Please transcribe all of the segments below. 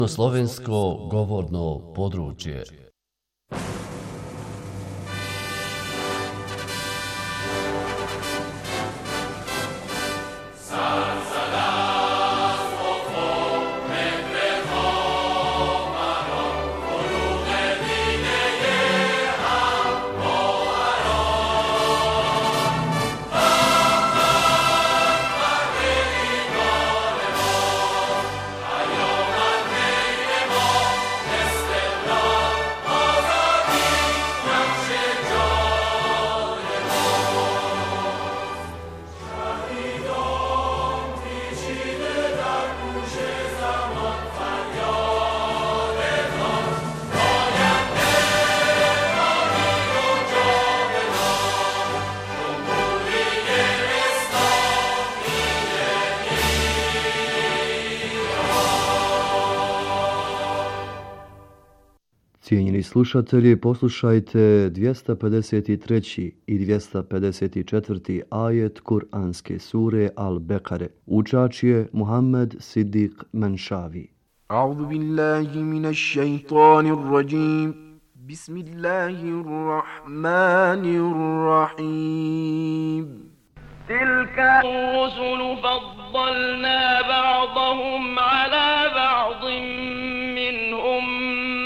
slovensko govorno područje. Cijenjeni slušatelji, poslušajte 253. i 254. ajet Kur'anske sure Al-Bekare. Učač je Muhammed Siddiq Menšavi. A'udhu billahi minash shaitanir rajim. Bismillahirrahmanirrahim. Tilka rusulu faddalna ba'dahum ala ba'din minhum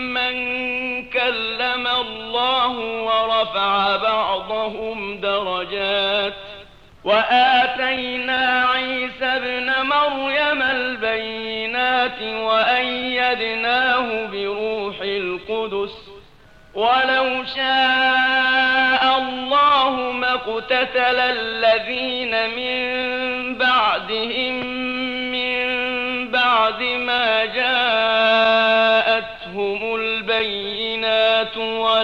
كلم الله ورفع بعضهم درجات وآتينا عيسى ابن مريم البينات وأيدناه بروح القدس ولو شاء الله ما اقتتل الذين من بعدهم من بعد ما جاءتهم البينات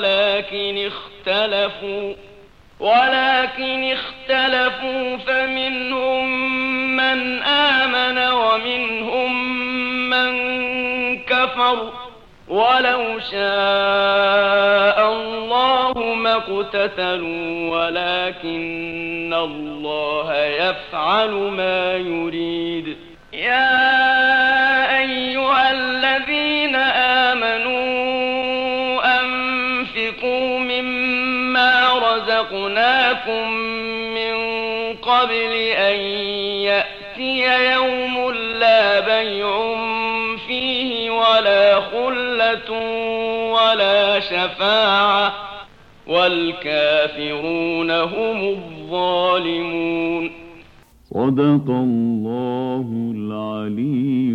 ولكن اختلفوا فمنهم من آمن ومنهم من كفر ولو شاء الله ما اقتتلوا ولكن الله يفعل ما يريد يا أيها الذين آمنوا أنفقوا مما رزقناكم من قبل أن يأتي يوم لا بيع فيه ولا خلة ولا شفاعة والكافرون هم الظالمون. صدق الله العلي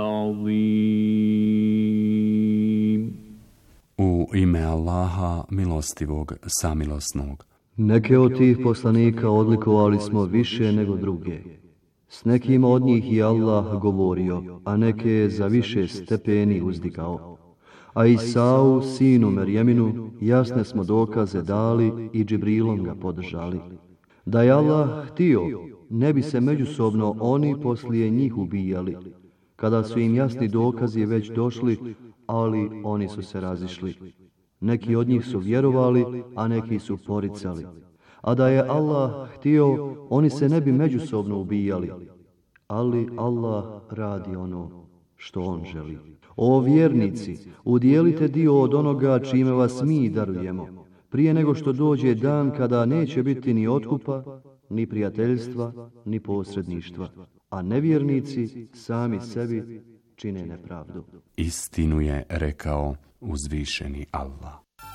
العظيم. U ime Allaha, milostivog, samilosnog. Neke od tih poslanika odlikovali smo više nego druge. S nekima od njih je Allah govorio, a neke je za više stepeni uzdigao. A Isau, sinu Merjeminu, jasne smo dokaze dali i Džibrilom ga podržali. Da je Allah htio, ne bi se međusobno oni poslije njih ubijali, kada su im jasni dokazi već došli, ali oni su se razišli. Neki od njih su vjerovali, a neki su poricali. A da je Allah htio, oni se ne bi međusobno ubijali. Ali Allah radi ono što on želi. O vjernici, udjelite dio od onoga čime vas mi darujemo, prije nego što dođe dan kada neće biti ni otkupa, ni prijateljstva, ni posredništva, a nevjernici sami sebi čine nepravdu. Istinu je rekao uzvišeni Allah.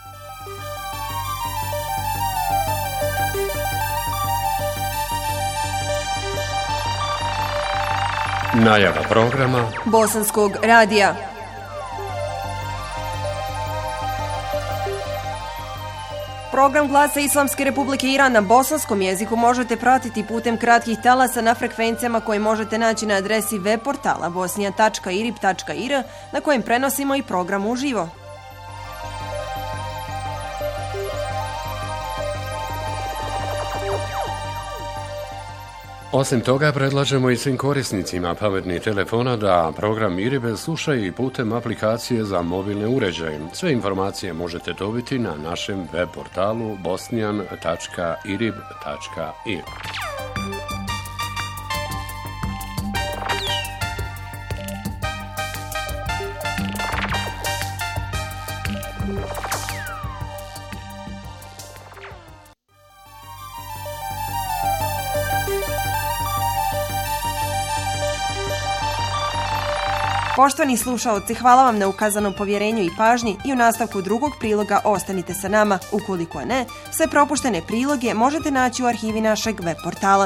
Najava programa Bosanskog radija. Program Glasa Islamske Republike Iran na bosanskom jeziku možete pratiti putem kratkih talasa na frekvencijama koje možete naći na adresi web portala bosnija.irib.ir na kojem prenosimo i program uživo. Osim toga, predlažemo i svim korisnicima pametnih telefona da program IRIB slušaju i putem aplikacije za mobilne uređaje. Sve informacije možete dobiti na našem web portalu bosnian.irib.ir. Poštovani slušaoci, hvala vam na ukazanom povjerenju i pažnji i u nastavku drugog priloga ostanite sa nama. Ukoliko ne, sve propuštene priloge možete naći u arhivi našeg web portala.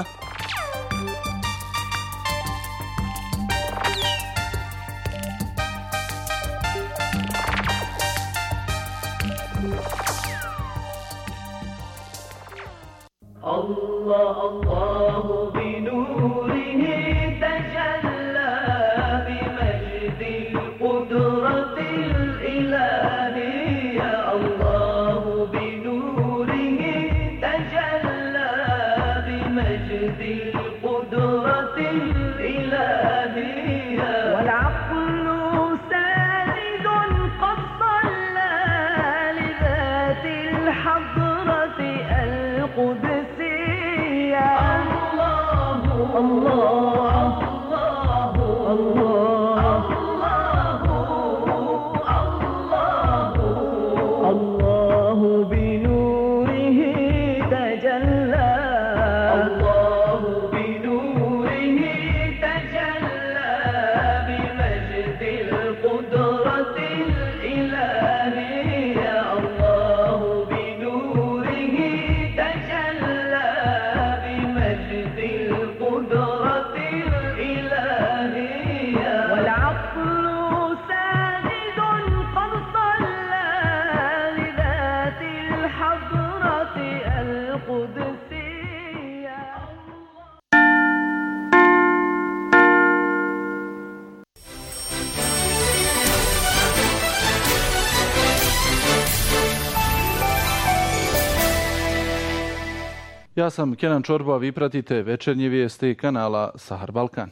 Ja sam Kenan Čorbo, a vi pratite večernje vijesti kanala Sahar Balkan.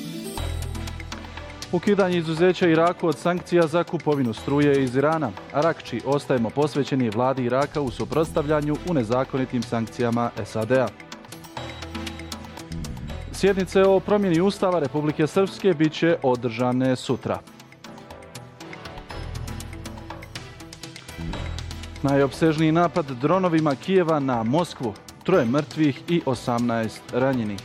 Ukidanje izuzeća Iraku od sankcija za kupovinu struje iz Irana. Arakči, ostajemo posvećeni vladi Iraka u suprotstavljanju u nezakonitim sankcijama SAD-a. Sjednice o promjeni Ustava Republike Srpske bit će održane sutra. Najopsežniji napad dronovima Kijeva na Moskvu. 3 mrtvih i 18 ranjenih.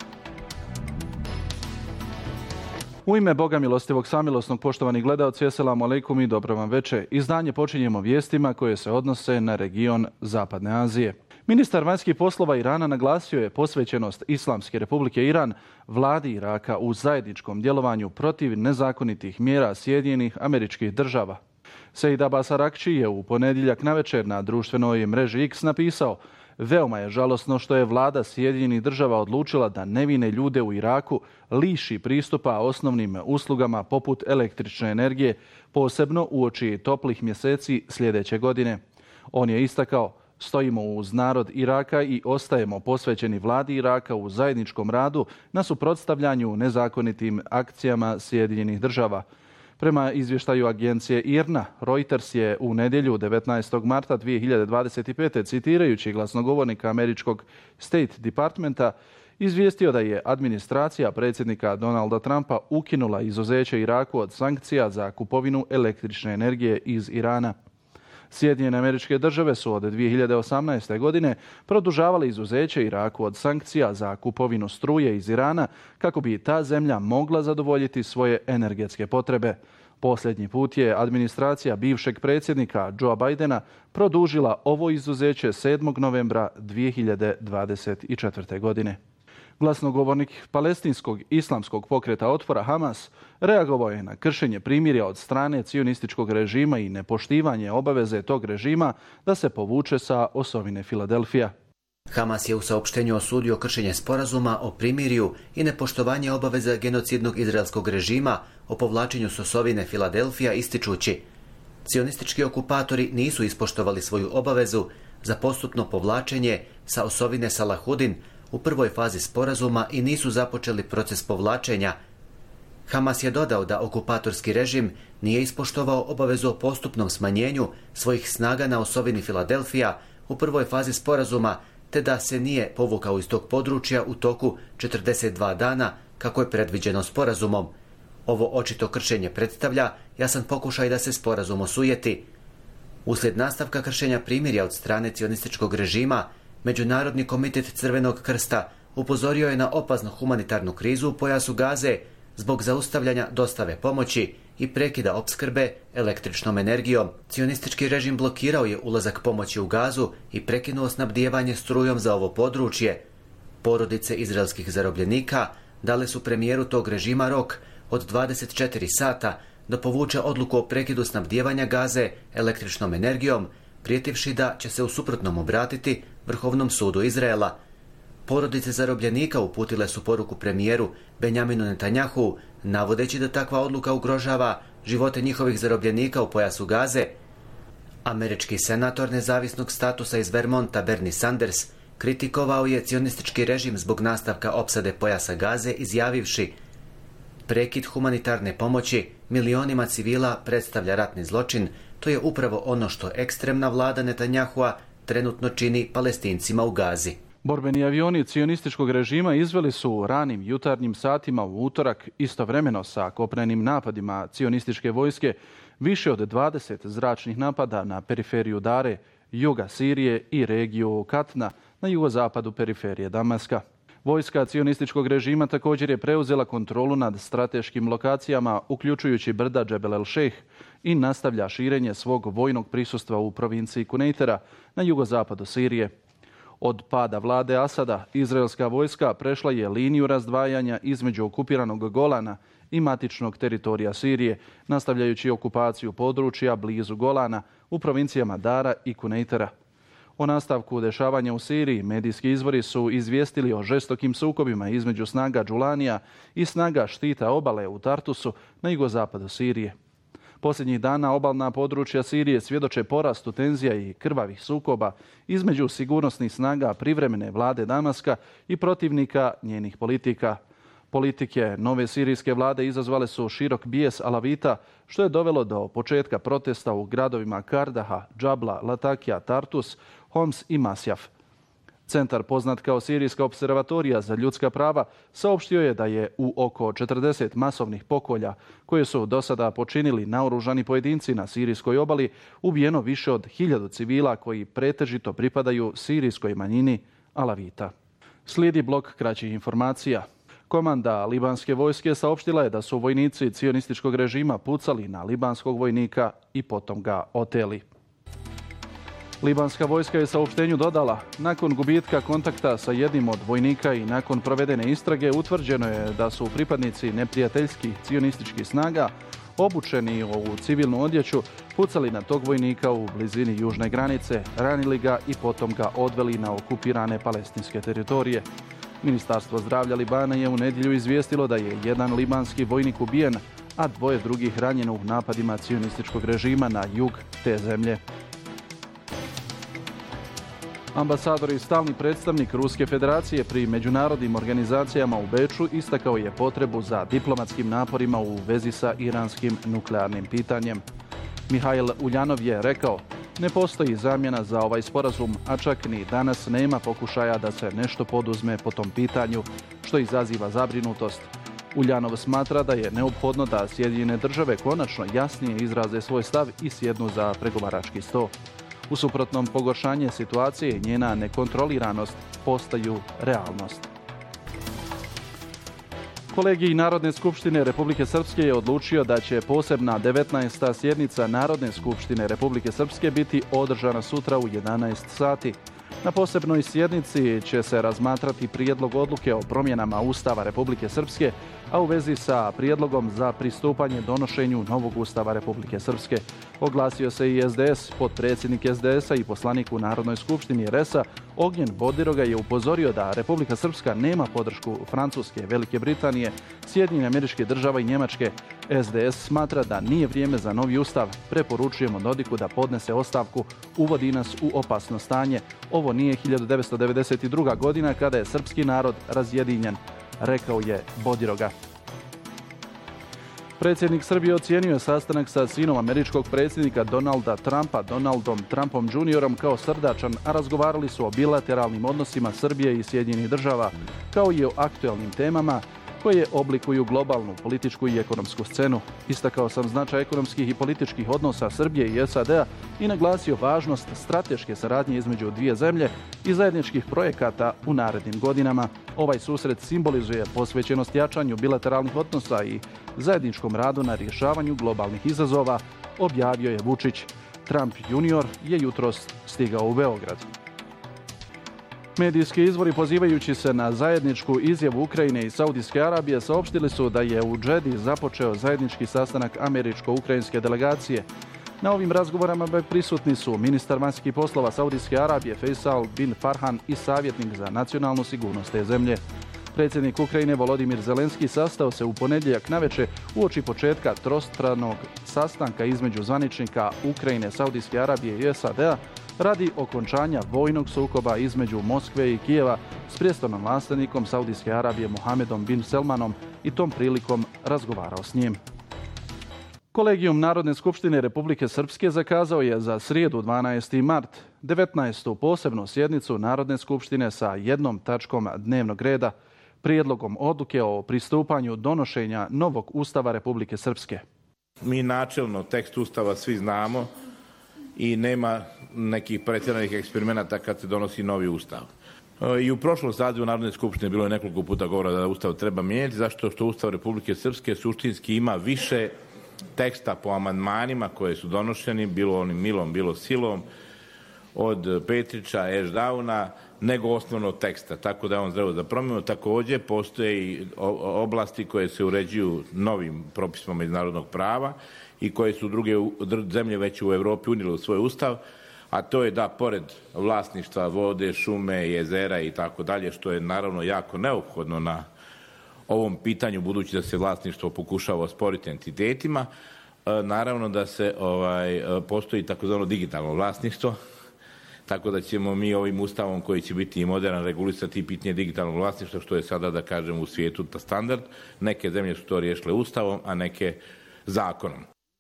U ime Boga milostivog samilosnog, poštovani gledaoci, eselamu alejkum i dobro vam veče. Izdanje počinjemo vijestima koje se odnose na region Zapadne Azije. Ministar vanjskih poslova Irana naglasio je posvećenost Islamske Republike Iran vladi Iraka u zajedničkom djelovanju protiv nezakonitih mjera Sjedinjenih Američkih Država. Sejid Abbas Arakči je u ponedjeljak navečer na društvenoj mreži X napisao: veoma je žalosno što je vlada Sjedinjenih Država odlučila da nevine ljude u Iraku liši pristupa osnovnim uslugama poput električne energije, posebno uoči toplih mjeseci sljedeće godine. On je istakao: stojimo uz narod Iraka i ostajemo posvećeni vladi Iraka u zajedničkom radu na suprotstavljanju nezakonitim akcijama Sjedinjenih Država. Prema izvještaju agencije IRNA, Reuters je u nedjelju 19. marta 2025. citirajući glasnogovornika američkog State Departmenta izvijestio da je administracija predsjednika Donalda Trumpa ukinula izuzeće Iraku od sankcija za kupovinu električne energije iz Irana. Sjedinjene Američke Države su od 2018. godine produžavale izuzeće Iraku od sankcija za kupovinu struje iz Irana kako bi ta zemlja mogla zadovoljiti svoje energetske potrebe. Posljednji put je administracija bivšeg predsjednika Joea Bidena produžila ovo izuzeće 7. novembra 2024. godine. Glasnogovornik palestinskog islamskog pokreta otpora Hamas reagovao je na kršenje primirja od strane cionističkog režima i nepoštivanje obaveze tog režima da se povuče sa osovine Filadelfija. Hamas je u saopštenju osudio kršenje sporazuma o primirju i nepoštovanje obaveza genocidnog izraelskog režima o povlačenju s osovine Filadelfija, ističući: cionistički okupatori nisu ispoštovali svoju obavezu za postupno povlačenje sa osovine Salahudin u prvoj fazi sporazuma i nisu započeli proces povlačenja. Hamas je dodao da okupatorski režim nije ispoštovao obavezu o postupnom smanjenju svojih snaga na osovini Filadelfija u prvoj fazi sporazuma, te da se nije povukao iz tog područja u toku 42 dana kako je predviđeno sporazumom. Ovo očito kršenje predstavlja jasan pokušaj da se sporazum osujeti. Uslijed nastavka kršenja primirja od strane cionističkog režima, Međunarodni komitet Crvenog krsta upozorio je na opasnu humanitarnu krizu u pojasu Gaze, zbog zaustavljanja dostave pomoći i prekida opskrbe električnom energijom. Cionistički režim blokirao je ulazak pomoći u Gazu i prekinuo snabdijevanje strujom za ovo područje. Porodice izraelskih zarobljenika dale su premijeru tog režima rok od 24 sata da povuče odluku o prekidu snabdijevanja Gaze električnom energijom, prijetivši da će se u suprotnom obratiti Vrhovnom sudu Izraela. Porodice zarobljenika uputile su poruku premijeru Benjaminu Netanjahu, navodeći da takva odluka ugrožava živote njihovih zarobljenika u pojasu Gaze. Američki senator nezavisnog statusa iz Vermonta Bernie Sanders kritikovao je cionistički režim zbog nastavka opsade pojasa Gaze, izjavivši: prekid humanitarne pomoći milionima civila predstavlja ratni zločin. To je upravo ono što ekstremna vlada Netanjahua trenutno čini Palestincima u Gazi. Borbeni avioni cionističkog režima izveli su u ranim jutarnjim satima u utorak istovremeno sa kopnenim napadima cionističke vojske više od 20 zračnih napada na periferiju Dare, juga Sirije i regiju Katna na jugozapadu periferije Damaska. Vojska cionističkog režima također je preuzela kontrolu nad strateškim lokacijama, uključujući brda Džebel el Šejh, i nastavlja širenje svog vojnog prisustva u provinciji Kunejtera na jugozapadu Sirije. Od pada vlade Asada, izraelska vojska prešla je liniju razdvajanja između okupiranog Golana i matičnog teritorija Sirije, nastavljajući okupaciju područja blizu Golana u provincijama Dara i Kunejtera. O nastavku dešavanja u Siriji medijski izvori su izvijestili o žestokim sukobima između snaga Džulanija i snaga štita obale u Tartusu na jugozapadu Sirije. Posljednjih dana obalna područja Sirije svjedoče porastu tenzija i krvavih sukoba između sigurnosnih snaga privremene vlade Damaska i protivnika njenih politika. Politike nove sirijske vlade izazvale su širok bijes Alavita, što je dovelo do početka protesta u gradovima Kardaha, Džabla, Latakija, Tartus, Homs i Masjaf. Centar poznat kao Sirijska observatorija za ljudska prava saopštio je da je u oko 40 masovnih pokolja koje su do sada počinili naoružani pojedinci na sirijskoj obali ubijeno više od 1000 civila koji pretežito pripadaju sirijskoj manjini Alavita. Slijedi blok kraćih informacija. Komanda libanske vojske saopštila je da su vojnici cionističkog režima pucali na libanskog vojnika i potom ga oteli. Libanska vojska je saopštenju dodala: nakon gubitka kontakta sa jednim od vojnika i nakon provedene istrage utvrđeno je da su pripadnici neprijateljskih cionističkih snaga obučeni u civilnu odjeću pucali na tog vojnika u blizini južne granice, ranili ga i potom ga odveli na okupirane palestinske teritorije. Ministarstvo zdravlja Libana je u nedjelju izvijestilo da je jedan libanski vojnik ubijen, a 2 drugih ranjeno u napadima cionističkog režima na jug te zemlje. Ambasador i stalni predstavnik Ruske federacije pri međunarodnim organizacijama u Beču istakao je potrebu za diplomatskim naporima u vezi sa iranskim nuklearnim pitanjem. Mihail Uljanov je rekao: ne postoji zamjena za ovaj sporazum, a čak ni danas nema pokušaja da se nešto poduzme po tom pitanju, što izaziva zabrinutost. Uljanov smatra da je neophodno da Sjedinjene države konačno jasnije izraze svoj stav i sjednu za pregovarački sto. U suprotnom, pogoršanje situacije i njena nekontroliranost postaju realnost. Kolegij Narodne skupštine Republike Srpske je odlučio da će posebna 19. sjednica Narodne skupštine Republike Srpske biti održana sutra u 11 sati. Na posebnoj sjednici će se razmatrati prijedlog odluke o promjenama Ustava Republike Srpske, a u vezi sa prijedlogom za pristupanje donošenju novog Ustava Republike Srpske. Oglasio se i SDS. Potpredsjednik SDS-a i poslanik u Narodnoj skupštini RS-a Ognjen Bodiroga je upozorio da Republika Srpska nema podršku Francuske, Velike Britanije, Sjedinjenih Američkih Država i Njemačke. SDS smatra da nije vrijeme za novi ustav. Preporučujemo Dodiku da podnese ostavku, uvodi nas u opasno stanje. Ovo nije 1992. godina kada je srpski narod razjedinjen, rekao je Bodiroga. Predsjednik Srbije ocijenio je sastanak sa sinom američkog predsjednika Donalda Trumpa, Donaldom Trumpom Juniorom, kao srdačan, a razgovarali su o bilateralnim odnosima Srbije i Sjedinjenih Država, kao i o aktualnim temama, koje oblikuju globalnu političku i ekonomsku scenu. Istakao sam značaj ekonomskih i političkih odnosa Srbije i SAD-a i naglasio važnost strateške saradnje između dvije zemlje i zajedničkih projekata u narednim godinama. Ovaj susret simbolizuje posvećenost jačanju bilateralnih odnosa i zajedničkom radu na rješavanju globalnih izazova, objavio je Vučić. Trump junior je jutros stigao u Beograd. Medijski izvori, pozivajući se na zajedničku izjavu Ukrajine i Saudijske Arabije, saopštili su da je u Džedi započeo zajednički sastanak američko-ukrajinske delegacije. Na ovim razgovorima prisutni su ministar vanjskih poslova Saudijske Arabije Faisal bin Farhan i savjetnik za nacionalnu sigurnost te zemlje. Predsjednik Ukrajine Volodimir Zelenski sastao se u ponedjeljak navečer uoči početka trostranog sastanka između zvaničnika Ukrajine, Saudijske Arabije i SAD-a radi okončanja vojnog sukoba između Moskve i Kijeva s prijestolnim nasljednikom Saudijske Arabije Mohamedom bin Selmanom i tom prilikom razgovarao s njim. Kolegijum Narodne skupštine Republike Srpske zakazao je za srijedu 12. mart 19. posebnu sjednicu Narodne skupštine sa jednom tačkom dnevnog reda, prijedlogom odluke o pristupanju donošenja novog Ustava Republike Srpske. Mi načelno tekst Ustava svi znamo i nema nekih pretjeranih eksperimenata kad se donosi novi Ustav. I u prošlom sazivu Narodne skupštine bilo je nekoliko puta govora da Ustav treba mijenjati, zašto što Ustav Republike Srpske suštinski ima više teksta po amandmanima koje su donošeni, bilo onim milom, bilo silom, od Petrića, Ešdauna, nego osnovnog teksta, tako da je on zdravo za promjenu. Također postoje i oblasti koje se uređuju novim propisima međunarodnog prava i koje su druge zemlje već u Europi unijele u svoj ustav, a to je da pored vlasništva vode, šume, jezera i tako dalje, što je naravno jako neophodno na ovom pitanju, budući da se vlasništvo pokušava osporiti entitetima, naravno da se postoji takozvano digitalno vlasništvo, tako da ćemo mi ovim ustavom koji će biti i modern regulisati pitanje digitalnog vlasništva, što je sada, da kažem, u svijetu standard. Neke zemlje su to riješile ustavom, a neke zakonom.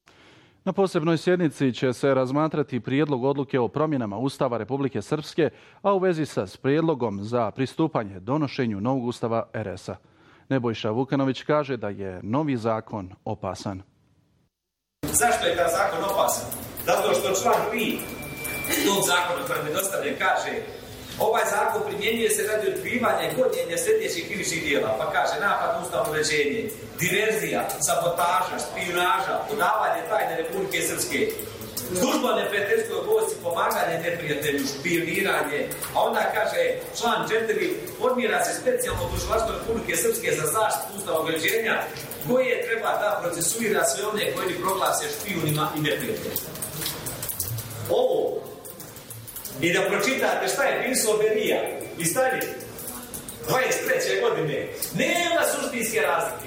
Na posebnoj sjednici će se razmatrati prijedlog odluke o promjenama Ustava Republike Srpske, a u vezi sa prijedlogom za pristupanje donošenju novog Ustava RS-a. Nebojša Vukanović kaže da je novi zakon opasan. Zašto je taj zakon opasan? Zato što član 3 tog zakona koji mi dostavljen kaže: ovaj zakon primjenjuje se radi otkrivanja i gonjenja sljedećih krivičnih djela, pa kaže: napad na ustavno uređenje, diverzija, sabotaža, špijunaža, odavanje tajne Republike Srpske, služba neprijateljskoj vojsci, pomaganje neprijatelju, špijuniranje. A onda kaže član 4: formira se specijalno tužilaštvo Republike Srpske za zaštitu ustavnog uređenja koje treba da procesuira sve one koji proglase špijunima i neprijateljima. Ovo i da pročitate šta je pisao Berija i Stalin 23. godine, nema suštinske razlike.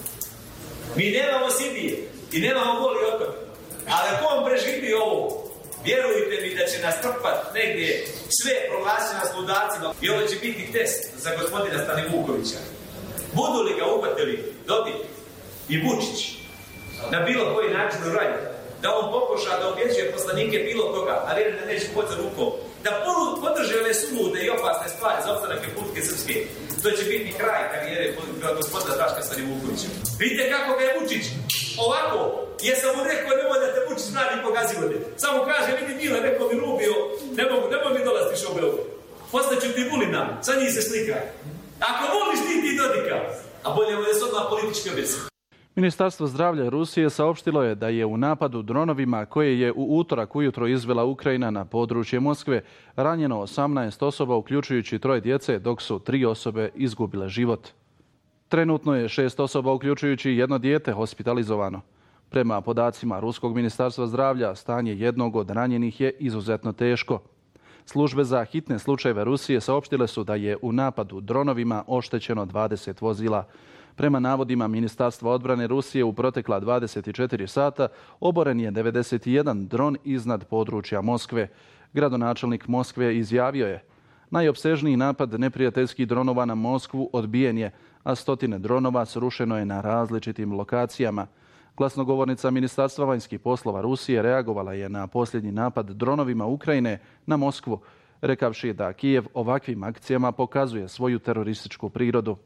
Mi nemamo Sibije i nemamo Goli otok, ali ako on preživi ovo, vjerujte mi da će nas trpat negdje sve proglasiti nas ludacima i ovo će biti test za gospodina Stanivukovića. Budu li ga uhvatili Dodik i Vučić na bilo koji način u raju, da on pokuša da objeđuje poslanike bilo koga, ali da neće poći rukom, da podrže ove sulude i opasne stvari za opstanak Republike Srpske, to će biti kraj karijere gospodina Daška Stanivukovića. Vidite kako ga je Vučić ovako, jesam mu rekao nemoj da te Vučić mladi pokazivode. Samo kaže, vidi Mila, neko mi rubio, nemoj mi dolaz više u Beograd. Postaću ti Vulina, sa njih se slika. Ako voliš ti Dodika, a bolje je s odmah političke objese. Ministarstvo zdravlja Rusije saopštilo je da je u napadu dronovima koje je u utorak ujutro izvela Ukrajina na područje Moskve ranjeno 18 osoba, uključujući 3 djece, dok su 3 osobe izgubile život. Trenutno je 6 osoba, uključujući 1 dijete, hospitalizovano. Prema podacima Ruskog ministarstva zdravlja, stanje jednog od ranjenih je izuzetno teško. Službe za hitne slučajeve Rusije saopštile su da je u napadu dronovima oštećeno 20 vozila. Prema navodima Ministarstva odbrane Rusije u protekla 24 sata oboren je 91 dron iznad područja Moskve. Gradonačelnik Moskve izjavio je: najopsežniji napad neprijateljskih dronova na Moskvu odbijen je, a 100 dronova srušeno je na različitim lokacijama. Glasnogovornica Ministarstva vanjskih poslova Rusije reagovala je na posljednji napad dronovima Ukrajine na Moskvu, rekavši da Kijev ovakvim akcijama pokazuje svoju terorističku prirodu.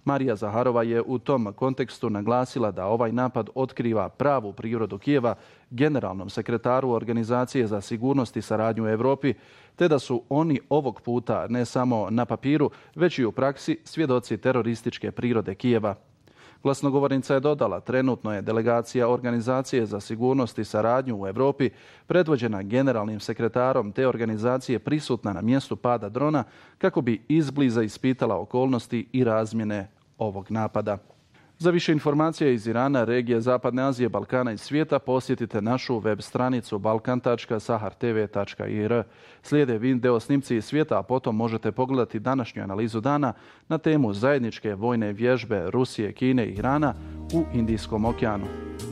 Marija Zaharova je u tom kontekstu naglasila da ovaj napad otkriva pravu prirodu Kijeva generalnom sekretaru Organizacije za sigurnost i saradnju u Europi, te da su oni ovog puta ne samo na papiru, već i u praksi svjedoci terorističke prirode Kijeva. Glasnogovornica je dodala, trenutno je delegacija Organizacije za sigurnost i saradnju u Europi, predvođena generalnim sekretarom te organizacije, prisutna na mjestu pada drona kako bi izbliza ispitala okolnosti i razmjene ovog napada. Za više informacija iz Irana, regije Zapadne Azije, Balkana i svijeta posjetite našu web stranicu balkan.sahartv.ir. Slijede video snimci iz svijeta, a potom možete pogledati današnju analizu dana na temu zajedničke vojne vježbe Rusije, Kine i Irana u Indijskom okeanu.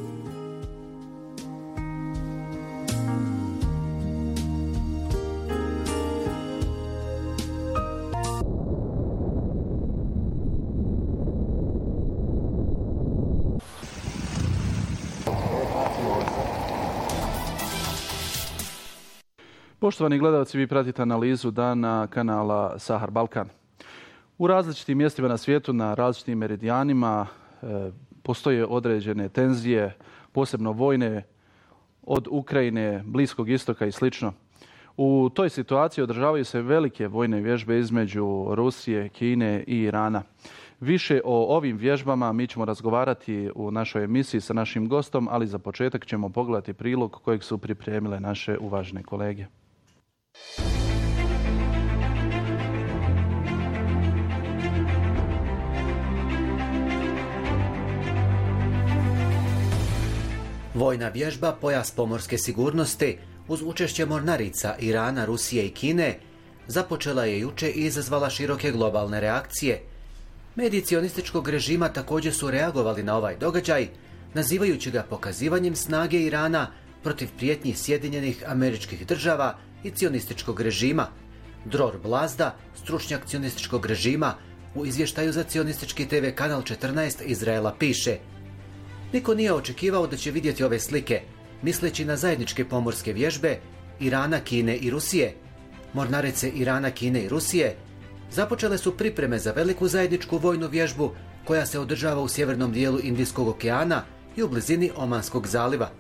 Poštovani gledalci, vi pratite analizu dana kanala Sahar Balkan. U različitim mjestima na svijetu, na različitim meridijanima postoje određene tenzije, posebno vojne, od Ukrajine, Bliskog istoka i sl. U toj situaciji održavaju se velike vojne vježbe između Rusije, Kine i Irana. Više o ovim vježbama mi ćemo razgovarati u našoj emisiji sa našim gostom, ali za početak ćemo pogledati prilog kojeg su pripremile naše uvažene kolege. Vojna vježba Pojas pomorske sigurnosti uz učešće mornarica Irana, Rusije i Kine započela je juče i izazvala široke globalne reakcije. Mediji cionističkog režima također su reagovali na ovaj događaj, nazivajući ga pokazivanjem snage Irana protiv prijetnji Sjedinjenih Američkih Država i cionističkog režima. Dror Blazda, stručnjak cionističkog režima, u izvještaju za cionistički TV kanal 14 Izraela piše: niko nije očekivao da će vidjeti ove slike, misleći na zajedničke pomorske vježbe Irana, Kine i Rusije. Mornarice Irana, Kine i Rusije započele su pripreme za veliku zajedničku vojnu vježbu koja se održava u sjevernom dijelu Indijskog okeana i u blizini Omanskog zaliva.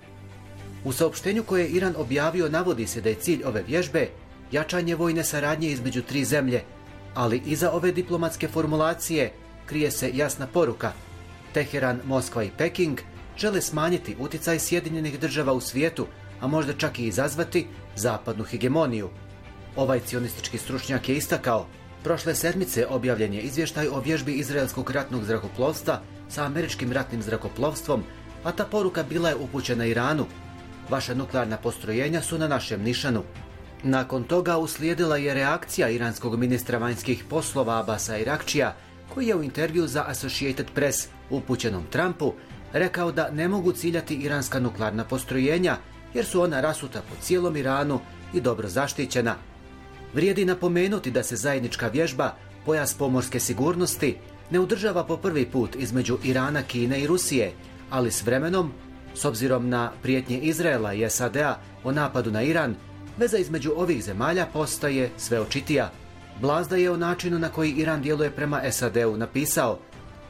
U saopštenju koje je Iran objavio navodi se da je cilj ove vježbe jačanje vojne saradnje između tri zemlje, ali iza ove diplomatske formulacije krije se jasna poruka. Teheran, Moskva i Peking žele smanjiti utjecaj Sjedinjenih Država u svijetu, a možda čak i izazvati zapadnu hegemoniju. Ovaj cionistički stručnjak je istakao: prošle sedmice objavljen je izvještaj o vježbi izraelskog ratnog zrakoplovstva sa američkim ratnim zrakoplovstvom, a ta poruka bila je upućena Iranu. Vaša nuklearna postrojenja su na našem nišanu. Nakon toga uslijedila je reakcija iranskog ministra vanjskih poslova Abasa Irakčija, koji je u intervju za Associated Press upućenom Trumpu rekao da ne mogu ciljati iranska nuklearna postrojenja jer su ona rasuta po cijelom Iranu i dobro zaštićena. Vrijedi napomenuti da se zajednička vježba Pojas pomorske sigurnosti ne održava po prvi put između Irana, Kine i Rusije, ali s vremenom, s obzirom na prijetnje Izraela i SAD-a o napadu na Iran, veza između ovih zemalja postaje sve očitija. Blazda je o načinu na koji Iran djeluje prema SAD-u napisao: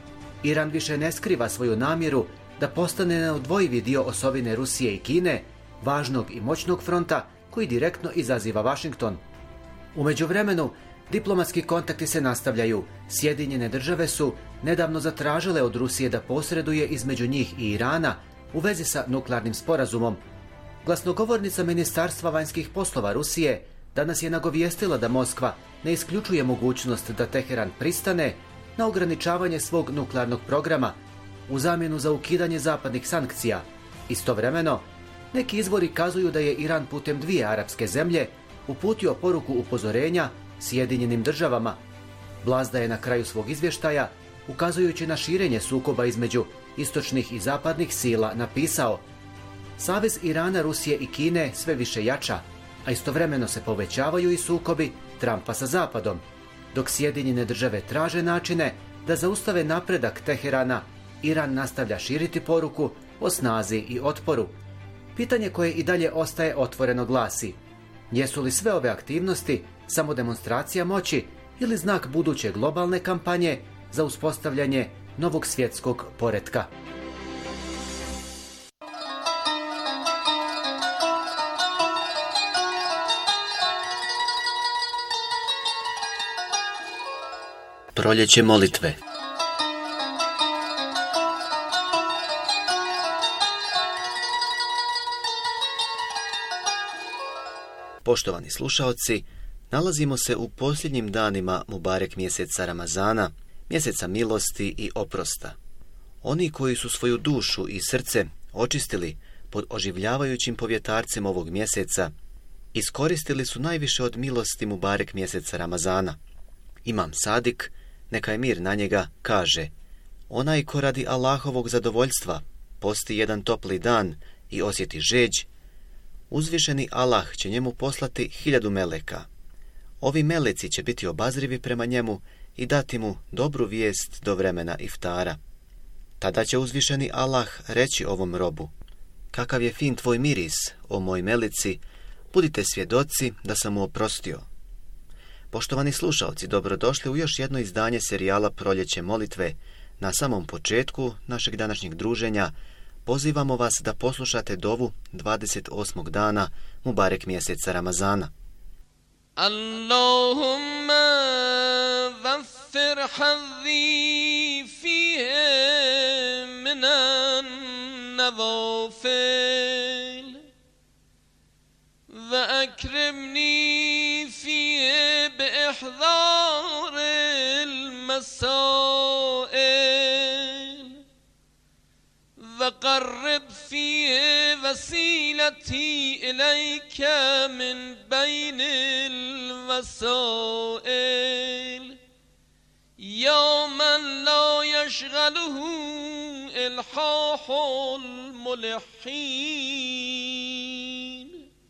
Iran više ne skriva svoju namjeru da postane neodvojivi dio osovine Rusije i Kine, važnog i moćnog fronta koji direktno izaziva Washington. U međuvremenu, diplomatski kontakti se nastavljaju. Sjedinjene Države su nedavno zatražile od Rusije da posreduje između njih i Irana u vezi sa nuklearnim sporazumom. Glasnogovornica Ministarstva vanjskih poslova Rusije danas je nagovijestila da Moskva ne isključuje mogućnost da Teheran pristane na ograničavanje svog nuklearnog programa u zamjenu za ukidanje zapadnih sankcija. Istovremeno, neki izvori kazuju da je Iran putem dvije arapske zemlje uputio poruku upozorenja Sjedinjenim Državama. Blazda je na kraju svog izvještaja, ukazujući na širenje sukoba između istočnih i zapadnih sila, napisao: Savez Irana, Rusije i Kine sve više jača, a istovremeno se povećavaju i sukobi Trumpa sa Zapadom. Dok Sjedinjene Države traže načine da zaustave napredak Teherana, Iran nastavlja širiti poruku o snazi i otporu. Pitanje koje i dalje ostaje otvoreno glasi: jesu li sve ove aktivnosti samo demonstracija moći ili znak buduće globalne kampanje za uspostavljanje novog svjetskog poretka. Proljeće molitve. Poštovani slušaoci, nalazimo se u posljednjim danima Mubarek mjeseca Ramazana, mjeseca milosti i oprosta. Oni koji su svoju dušu i srce očistili pod oživljavajućim povjetarcem ovog mjeseca, iskoristili su najviše od milosti Mubarek mjeseca Ramazana. Imam Sadik, neka je mir na njega, kaže: onaj ko radi Allahovog zadovoljstva posti jedan topli dan i osjeti žeđ, uzvišeni Allah će njemu poslati 1000 meleka. Ovi meleci će biti obazrivi prema njemu i dati mu dobru vijest do vremena iftara. Tada će uzvišeni Allah reći ovom robu: kakav je fin tvoj miris, o moj melici, budite svjedoci da sam mu oprostio. Poštovani slušalci, dobrodošli u još jedno izdanje serijala Proljeće molitve. Na samom početku našeg današnjeg druženja pozivamo vas da poslušate dovu 28. dana Mubarek mjeseca Ramazana. Allahumma zaffir hadhi fihe minan nadafil wa akrimni fihe bi ihdaril masail وقرب فيه وسيلتي إليك من بين الوسائل يا من لا يشغله إلحاح الملحين.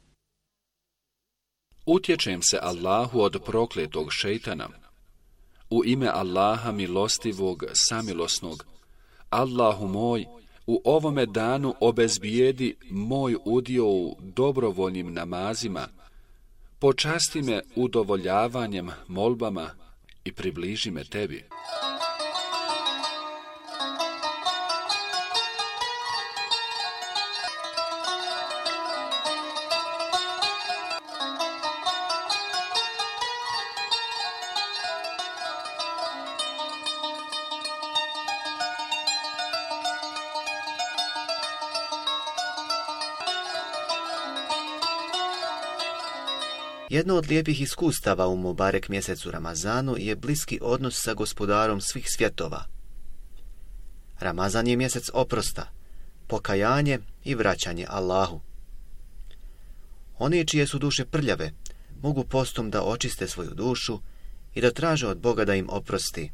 Utječem se Allahu od prokletog šejtana. U ime Allaha milostivog, samilosnog. Allahu moj, u ovome danu obezbijedi moj udio u dobrovoljnim namazima, počasti me udovoljavanjem molbama i približi me tebi. Jedno od lijepih iskustava u Mubarek mjesecu Ramazanu je bliski odnos sa gospodarom svih svjetova. Ramazan je mjesec oprosta, pokajanje i vraćanje Allahu. Oni čije su duše prljave mogu postom da očiste svoju dušu i da traže od Boga da im oprosti.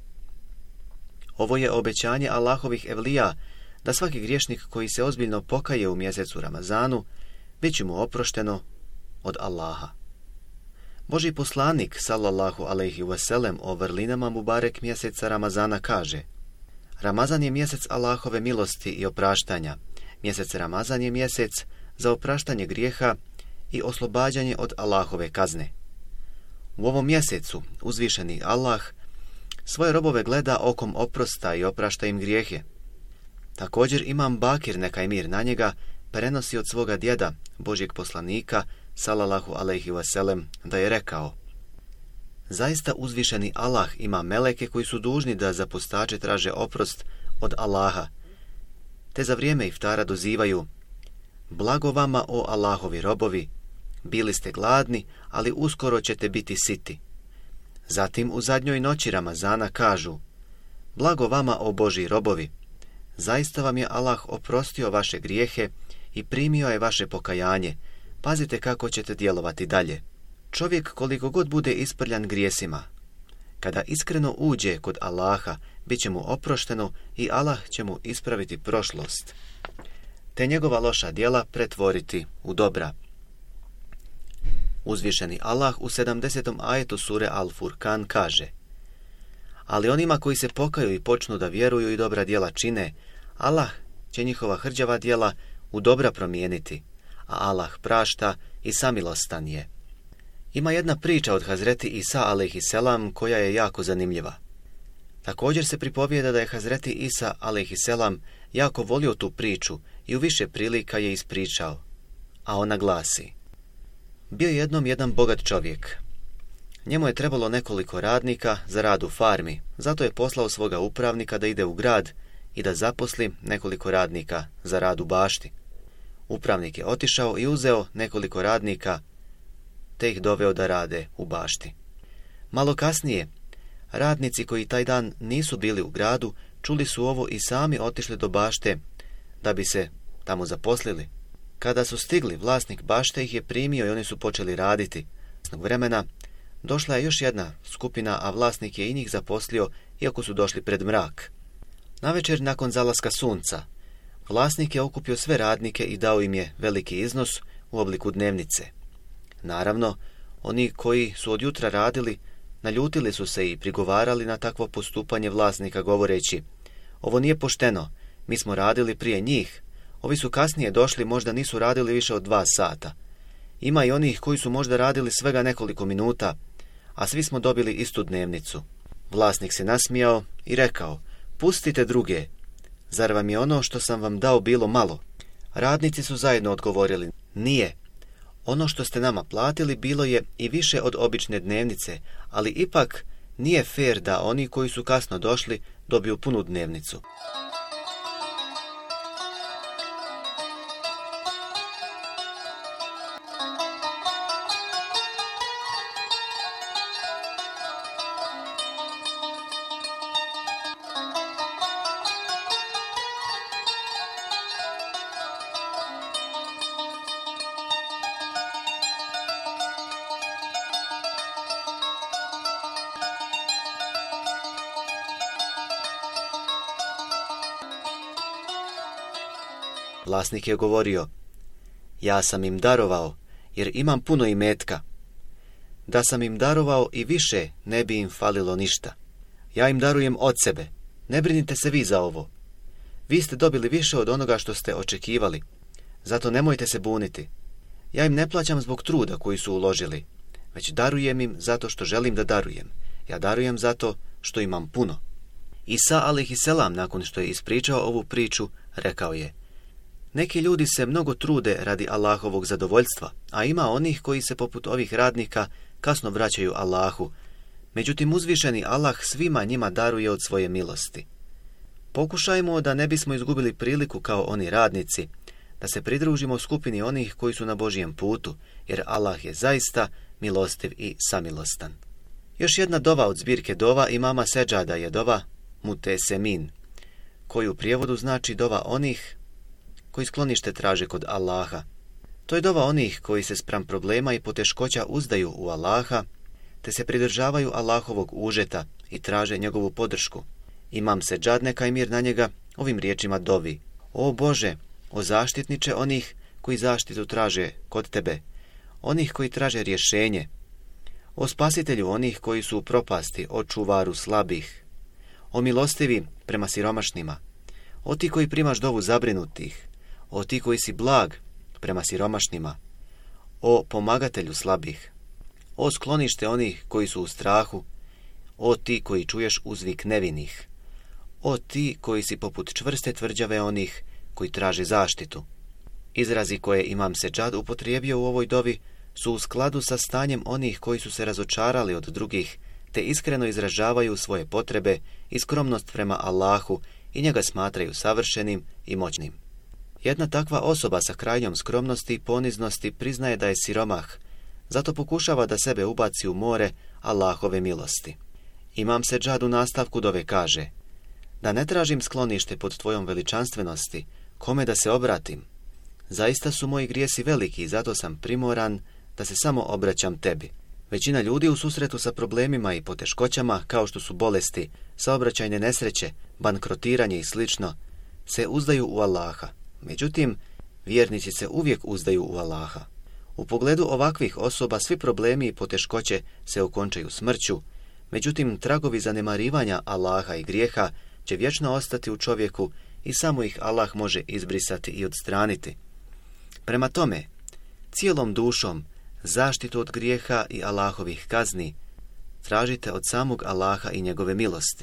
Ovo je obećanje Allahovih evlija da svaki griješnik koji se ozbiljno pokaje u mjesecu Ramazanu bit će mu oprošteno od Allaha. Božji poslanik, sallallahu alejhi ve sellem, o vrlinama Mubarek mjeseca Ramazana kaže: Ramazan je mjesec Allahove milosti i opraštanja. Mjesec Ramazan je mjesec za opraštanje grijeha i oslobađanje od Allahove kazne. U ovom mjesecu uzvišeni Allah svoje robove gleda okom oprosta i oprašta im grijehe. Također Imam Bakir, neka je mir na njega, prenosi od svoga djeda, Božjeg poslanika, sallallahu alejhi ve sellem, da je rekao: zaista uzvišeni Allah ima meleke koji su dužni da za postače traže oprost od Allaha, te za vrijeme iftara dozivaju: blago vama, o Allahovi robovi, bili ste gladni, ali uskoro ćete biti siti. Zatim u zadnjoj noći Ramazana kažu: blago vama, o Božji robovi, zaista vam je Allah oprostio vaše grijehe i primio je vaše pokajanje, pazite kako ćete djelovati dalje. Čovjek koliko god bude isprljan grijesima, kada iskreno uđe kod Allaha, bit će mu oprošteno i Allah će mu ispraviti prošlost, te njegova loša djela pretvoriti u dobra. Uzvišeni Allah u 70. ajetu sure Al-Furkan kaže: ali onima koji se pokaju i počnu da vjeruju i dobra djela čine, Allah će njihova hrđava djela u dobra promijeniti, a Allah prašta i samilostan je. Ima jedna priča od Hazreti Isa alejhi selam koja je jako zanimljiva. Također se pripovijeda da je Hazreti Isa alejhiselam jako volio tu priču i u više prilika je ispričao, a ona glasi: bio je jednom jedan bogat čovjek. Njemu je trebalo nekoliko radnika za rad u farmi, zato je poslao svoga upravnika da ide u grad i da zaposli nekoliko radnika za rad u bašti. Upravnik je otišao i uzeo nekoliko radnika, te ih doveo da rade u bašti. Malo kasnije, radnici koji taj dan nisu bili u gradu, čuli su ovo i sami otišli do bašte da bi se tamo zaposlili. Kada su stigli, vlasnik bašte ih je primio i oni su počeli raditi. Zbog vremena došla je još jedna skupina, a vlasnik je i njih zaposlio, iako su došli pred mrak. Navečer, nakon zalaska sunca, vlasnik je okupio sve radnike i dao im je veliki iznos u obliku dnevnice. Naravno, oni koji su od jutra radili, naljutili su se i prigovarali na takvo postupanje vlasnika, govoreći: ovo nije pošteno, mi smo radili prije njih, ovi su kasnije došli, možda nisu radili više od 2 sata. Ima i onih koji su možda radili svega nekoliko minuta, a svi smo dobili istu dnevnicu. Vlasnik se nasmijao i rekao: pustite druge, zar vam je ono što sam vam dao bilo malo? Radnici su zajedno odgovorili: nije. Ono što ste nama platili bilo je i više od obične dnevnice, ali ipak nije fer da oni koji su kasno došli dobiju punu dnevnicu. Vlasnik je govorio: ja sam im darovao, jer imam puno imetka. Da sam im darovao i više, ne bi im falilo ništa. Ja im darujem od sebe, ne brinite se vi za ovo. Vi ste dobili više od onoga što ste očekivali, zato nemojte se buniti. Ja im ne plaćam zbog truda koji su uložili, već darujem im zato što želim da darujem. Ja darujem zato što imam puno. Isa alejhiselam, nakon što je ispričao ovu priču, rekao je: neki ljudi se mnogo trude radi Allahovog zadovoljstva, a ima onih koji se poput ovih radnika kasno vraćaju Allahu. Međutim, uzvišeni Allah svima njima daruje od svoje milosti. Pokušajmo da ne bismo izgubili priliku kao oni radnici, da se pridružimo skupini onih koji su na Božijem putu, jer Allah je zaista milostiv i samilostan. Još jedna dova od zbirke dova imama Seđada je dova Mutesemin, koju u prijevodu znači dova onih koji sklonište traže kod Allaha. To je dova onih koji se spram problema i poteškoća uzdaju u Allaha, te se pridržavaju Allahovog užeta i traže njegovu podršku. Imam Seđad, neka je mir na njega, ovim riječima dovi: o Bože, o zaštitniče onih koji zaštitu traže kod tebe, onih koji traže rješenje, o spasitelju onih koji su u propasti, o čuvaru slabih, o milostivi prema siromašnima, o ti koji primaš dovu zabrinutih, o ti koji si blag prema siromašnima, o pomagatelju slabih, o sklonište onih koji su u strahu, o ti koji čuješ uzvik nevinih, o ti koji si poput čvrste tvrđave onih koji traže zaštitu. Izrazi koje Imam Seđad upotrijebio u ovoj dovi su u skladu sa stanjem onih koji su se razočarali od drugih, te iskreno izražavaju svoje potrebe i skromnost prema Allahu i njega smatraju savršenim i moćnim. Jedna takva osoba sa krajnjom skromnosti i poniznosti priznaje da je siromah, zato pokušava da sebe ubaci u more Allahove milosti. Imam Seđad u nastavku dove kaže: da ne tražim sklonište pod tvojom veličanstvenosti, kome da se obratim? Zaista su moji grijesi veliki i zato sam primoran da se samo obraćam tebi. Većina ljudi u susretu sa problemima i poteškoćama, kao što su bolesti, saobraćajne nesreće, bankrotiranje i slično, se uzdaju u Allaha. Međutim, vjernici se uvijek uzdaju u Allaha. U pogledu ovakvih osoba svi problemi i poteškoće se okončaju smrću, međutim tragovi zanemarivanja Allaha i grijeha će vječno ostati u čovjeku i samo ih Allah može izbrisati i odstraniti. Prema tome, cijelom dušom zaštitu od grijeha i Allahovih kazni tražite od samog Allaha i njegove milosti.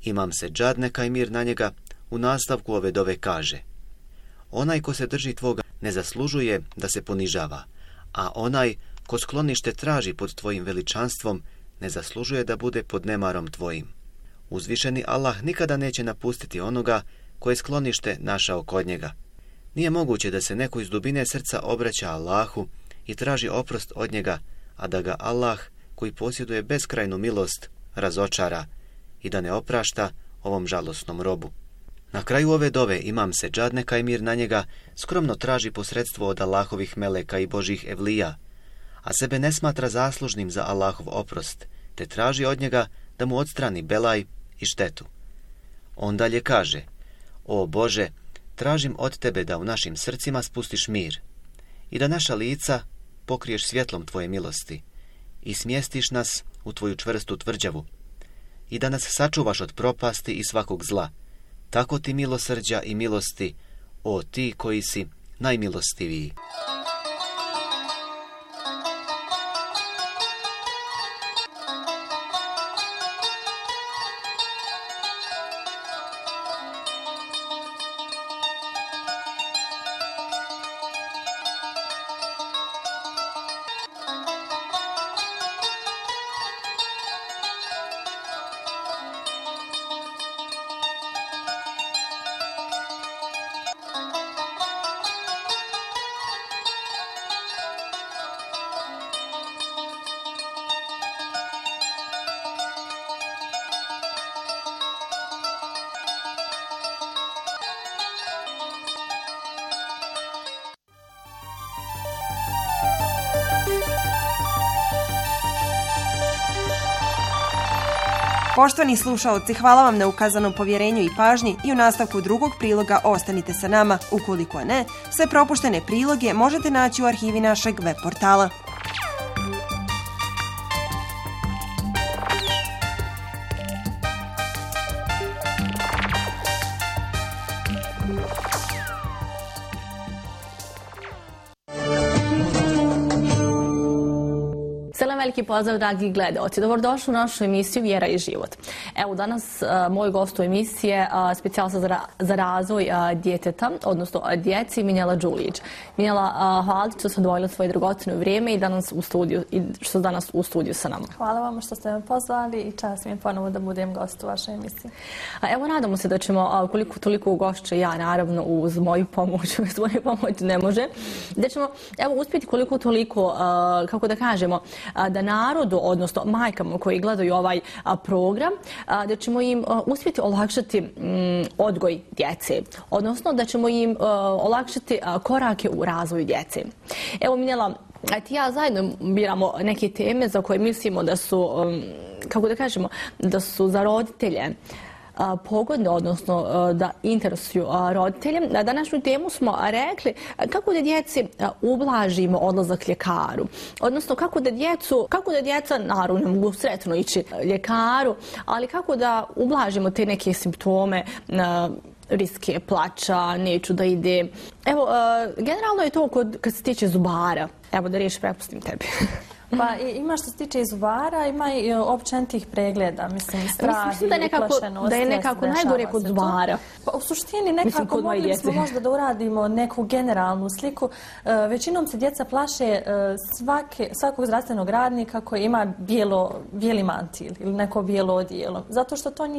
Imam Seđad, neka je mir na njega, u nastavku ove dove kaže: onaj ko se drži tvoga ne zaslužuje da se ponižava, a onaj ko sklonište traži pod tvojim veličanstvom ne zaslužuje da bude pod nemarom tvojim. Uzvišeni Allah nikada neće napustiti onoga koje sklonište našao kod njega. Nije moguće da se neko iz dubine srca obraća Allahu i traži oprost od njega, a da ga Allah, koji posjeduje beskrajnu milost, razočara i da ne oprašta ovom žalosnom robu. Na kraju ove dove Imam Seđad, neka je mir na njega, skromno traži posredstvo od Allahovih meleka i Božih evlija, a sebe ne smatra zaslužnim za Allahov oprost, te traži od njega da mu odstrani belaj i štetu. On dalje kaže: o Bože, tražim od tebe da u našim srcima spustiš mir i da naša lica pokriješ svjetlom tvoje milosti i smjestiš nas u tvoju čvrstu tvrđavu i da nas sačuvaš od propasti i svakog zla. Tako ti milosrđa i milosti, o ti koji si najmilostiviji. Poštovani slušaoci, hvala vam na ukazanom povjerenju i pažnji i u nastavku drugog priloga ostanite sa nama. Ukoliko ne, sve propuštene priloge možete naći u arhivi našeg web portala. Veliki pozdrav, dragi gledaoci. Dobrodošli u našu emisiju Vjera i život. Evo, danas moj gost u emisiji je specijalista za razvoj djeteta, odnosno djeci, Minjela Đulić. Minjela, hvala što ste odvojili svoje dragocjeno vrijeme i što ste danas u studiju sa nama. Hvala vam što ste me pozvali i čast mi je ponovo da budem gost u vašoj emisiji. Evo, nadamo se da ćemo, koliko toliko ugošće ja, naravno, uz moju pomoć, uz moju pomoć ne može, da ćemo, evo, uspjeti koliko toliko, kako da kažemo, da narodu, odnosno majkama koji gledaju ovaj program, da ćemo im uspjeti olakšati odgoj djece, odnosno da ćemo im olakšati korake u razvoju djece. Evo, Minjela, ti ja zajedno biramo neke teme za koje mislimo da su, kako da kažemo, da su za roditelje pogodne, odnosno da interesuju roditelje. Na današnju temu smo rekli kako da djeci ublažimo odlazak ljekaru, odnosno kako da djeca, naravno, ne mogu sretno ići ljekaru, ali kako da ublažimo te neke simptome, riske plača, neću da ide. Evo, generalno je to kad se tiče zubara. Evo, da riječ prepustim tebi. Pa ima što se tiče i zubara, ima i općenitih pregleda, mislim, strah i uplašenost. Da je nekako najgore kod zubara. Pa u suštini nekako mogli smo možda da uradimo neku generalnu sliku. Većinom se djeca plaše svakog zdravstvenog radnika koji ima bijeli mantil ili neko bijelo odijelo. Zato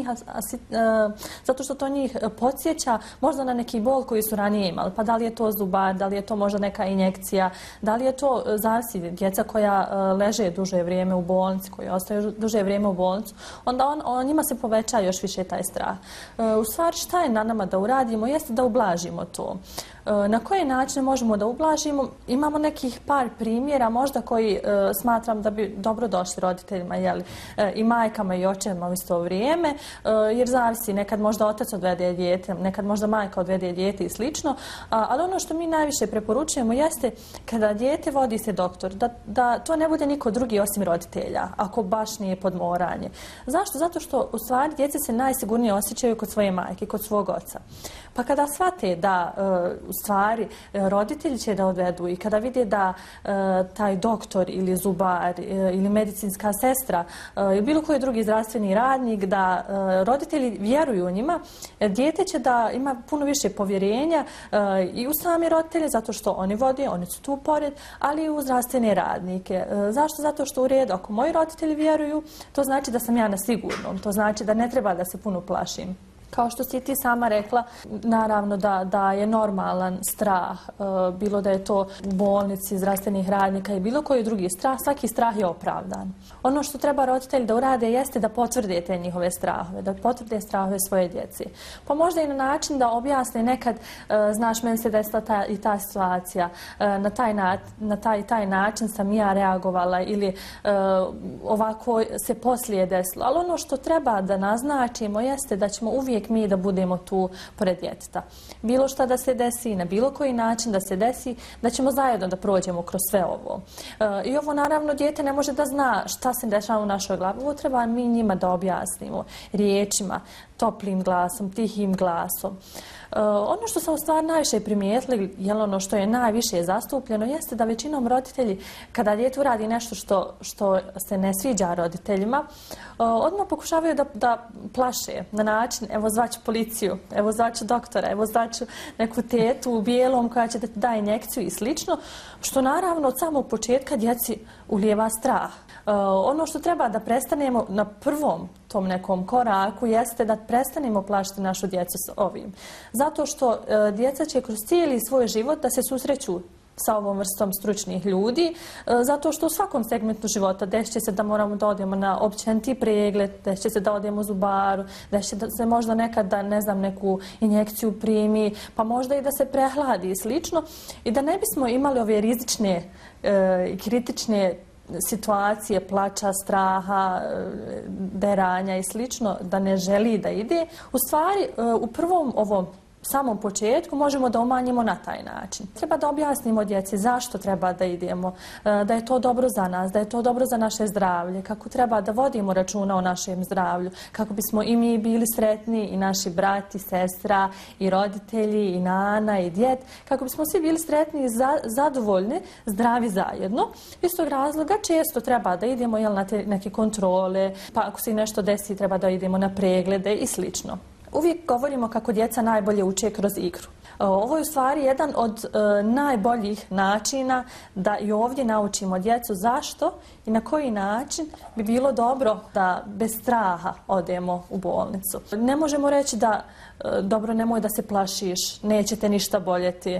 što to njih podsjeća možda na neki bol koji su ranije imali. Pa da li je to zubar, da li je to možda neka injekcija, da li je to zavisi djeca koja leže duže vrijeme u bolnici, koji ostaju duže vrijeme u bolnicu, onda njima se poveća još više taj strah. U stvari, šta je na nama da uradimo jeste da ublažimo to. Na koje načine možemo da ublažimo? Imamo nekih par primjera možda koji smatram da bi dobro došli roditeljima, i majkama i očevima u isto vrijeme, jer zavisi, nekad možda otac odvede dijete, nekad možda majka odvede dijete i slično, ali ono što mi najviše preporučujemo jeste kada dijete vodi se doktor, da to ne bude niko drugi osim roditelja, ako baš nije podmoranje. Zašto? Zato što u stvari djeca se najsigurnije osjećaju kod svoje majke, kod svog oca. Pa kada shvate da u stvari roditelji će da odvedu i kada vide da taj doktor ili zubar ili medicinska sestra ili bilo koji drugi zdravstveni radnik, da roditelji vjeruju u njima, dijete će da ima puno više povjerenja i u sami roditelje, zato što oni vode, oni su tu pored, ali i u zdravstvene radnike. Zašto? Zato što u redu, ako moji roditelji vjeruju, to znači da sam ja na sigurnom, to znači da ne treba da se puno plašim. Kao što si ti sama rekla, naravno da je normalan strah, bilo da je to u bolnici, zdravstvenih radnika i bilo koji drugi strah, svaki strah je opravdan. Ono što treba roditelji da urade jeste da potvrde te njihove strahove, da potvrde strahove svoje djece. Pa možda i na način da objasne nekad, znaš, meni se desila i ta situacija, na taj način sam ja reagovala ili ovako se poslije desilo. Ali ono što treba da naznačimo jeste da ćemo uvijek mi da budemo tu pored djeteta. Bilo šta da se desi, na bilo koji način da se desi, da ćemo zajedno da prođemo kroz sve ovo. I ovo naravno dijete ne može da zna šta se dešava u našoj glavi. Ovo treba mi njima da objasnimo riječima, toplim glasom, tihim glasom. Ono što sam u stvari najviše primijetili, ono što je najviše zastupljeno, jeste da većinom roditelji, kada dijete uradi nešto što se ne sviđa roditeljima, odmah pokušavaju da plaše na način, evo zvaću policiju, evo zvaću doktora, evo zvaću neku tetu u bijelom koja će da ti da injekciju i slično, što naravno od samog početka djeci ulijeva strah. Ono što treba da prestanemo na prvom tom nekom koraku jeste da prestanemo plašiti našu djecu s ovim. Zato što djeca će kroz cijeli svoj život da se susreću sa ovom vrstom stručnih ljudi, zato što u svakom segmentu života desit će se da moramo da odemo na općeniti pregled, desit će se da odemo zubaru, desit će se možda nekad da, ne znam, neku injekciju primi, pa možda i da se prehladi i slično. I da ne bismo imali ove rizične i kritične situacije, plača, straha, deranja i slično, da ne želi da ide, u stvari u prvom ovom samom početku možemo da umanjimo na taj način. Treba da objasnimo djeci zašto treba da idemo, da je to dobro za nas, da je to dobro za naše zdravlje, kako treba da vodimo računa o našem zdravlju, kako bismo i mi bili sretni, i naši brat i sestra, i roditelji, i nana, i djed, kako bismo svi bili sretni i zadovoljni, zdravi zajedno. Iz tog razloga često treba da idemo na te neke kontrole, pa ako se nešto desi treba da idemo na preglede i slično. Uvijek govorimo kako djeca najbolje uče kroz igru. Ovo je u stvari jedan od najboljih načina da i ovdje naučimo djecu zašto i na koji način bi bilo dobro da bez straha odemo u bolnicu. Ne možemo reći da dobro, nemoj da se plašiš, neće te ništa boljeti.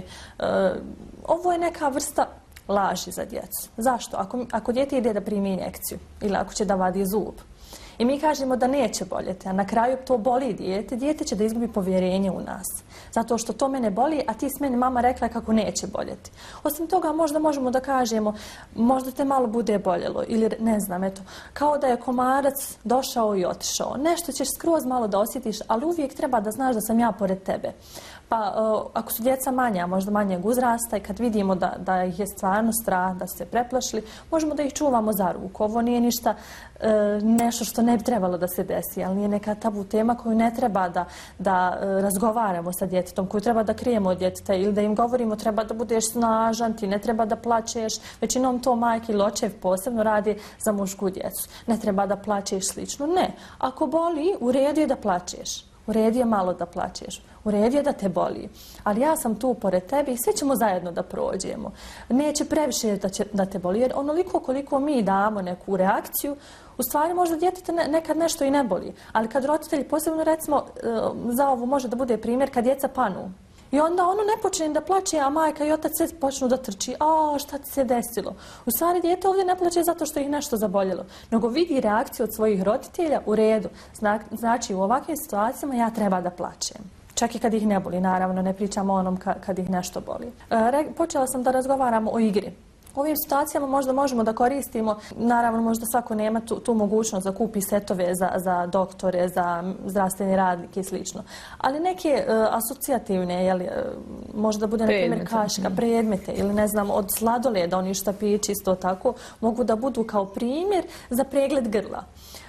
Ovo je neka vrsta laži za djecu. Zašto? Ako dijete ide da primi injekciju ili ako će da vadi zub, i mi kažemo da neće boljeti, a na kraju to boli dijete će da izgubi povjerenje u nas. Zato što to mene boli, a ti s meni mama rekla kako neće boljeti. Osim toga, možda možemo da kažemo, možda te malo bude boljelo, ili ne znam, eto, kao da je komarac došao i otišao. Nešto ćeš skroz malo da osjetiš, ali uvijek treba da znaš da sam ja pored tebe. Pa ako su djeca manja, možda manjeg uzrasta i kad vidimo da ih je stvarno strah, da su se preplašili, možemo da ih čuvamo za ruku. Ovo nije ništa nešto što ne bi trebalo da se desi, ali nije neka tabu tema koju ne treba da razgovaramo sa djetetom, koju treba da krijemo od djeteta ili da im govorimo treba da budeš snažan, ti ne treba da plačeš. Većinom to majke ili očev posebno radi za mušku djecu. Ne treba da plačeš slično. Ne. Ako boli, u redu je da plačeš. U redu je malo da plačeš. U redu je da te boli. Ali ja sam tu pored tebe i svi ćemo zajedno da prođemo. Neće previše da te boli, jer onoliko koliko mi damo neku reakciju, u stvari možda djetete nekad nešto i ne boli. Ali kad roditelji, posebno recimo, za ovo može da bude primjer kad djeca panu. I onda ono ne počne da plače, a majka i otac se počnu da trči. A šta ti se desilo? U stvari dijete ovdje ne plače zato što ih nešto zaboljelo, nego vidi reakciju od svojih roditelja u redu. Znači u ovakvim situacijama ja treba da plačem. Čak i kad ih ne boli, naravno, ne pričamo o onom kad ih nešto boli. Počela sam da razgovaram o igri. U ovim situacijama možda možemo da koristimo, naravno možda svako nema tu mogućnost da kupi setove za doktore, za zdravstveni radnike i slično. Ali neke asocijativne, možda bude na primjer kaška, predmete ili ne znam od sladoleda, oni štapići isto tako, mogu da budu kao primjer za pregled grla.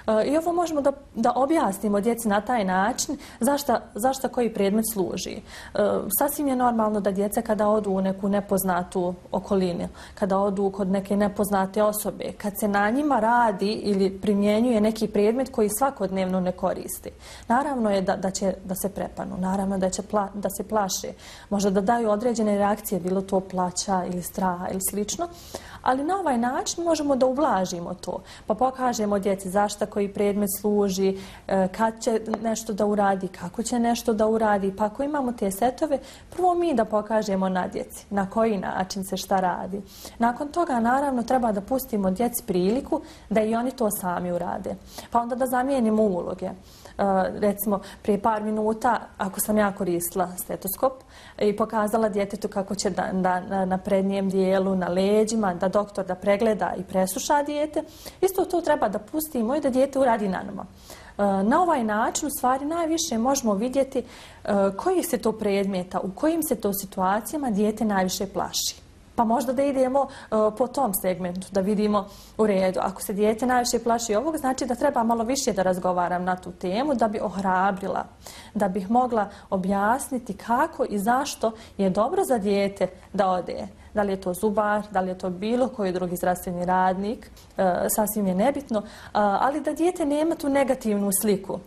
I ovo možemo da objasnimo djeci na taj način zašto koji predmet služi. Sasvim je normalno da djeca kada odu u neku nepoznatu okolinu, kada odu kod neke nepoznate osobe, kad se na njima radi ili primjenjuje neki predmet koji svakodnevno ne koristi. Naravno je da će da se prepanu, naravno da će da se plaše, možda da daju određene reakcije, bilo to plaća ili straha ili slično, ali na ovaj način možemo da ublažimo to, pa pokažemo djeci zašto koji predmet služi, kad će nešto da uradi, kako će nešto da uradi, pa ako imamo te setove, prvo mi da pokažemo na djeci na koji način se šta radi. Nakon toga naravno treba da pustimo djeci priliku da i oni to sami urade, pa onda da zamijenimo uloge. Recimo, prije par minuta, ako sam ja koristila stetoskop i pokazala djetetu kako će na prednjem dijelu, na leđima, da doktor da pregleda i presluša dijete, isto to treba da pustimo i da dijete uradi na nama. Na ovaj način, u stvari, najviše možemo vidjeti koji se to predmeta, u kojim se to situacijama dijete najviše plaši. Pa možda da idemo po tom segmentu, da vidimo u redu. Ako se dijete najviše plaši ovog, znači da treba malo više da razgovaram na tu temu, da bi ohrabrila, da bih mogla objasniti kako i zašto je dobro za dijete da ode. Da li je to zubar, da li je to bilo koji drugi zdravstveni radnik, sasvim je nebitno, ali da dijete nema tu negativnu sliku,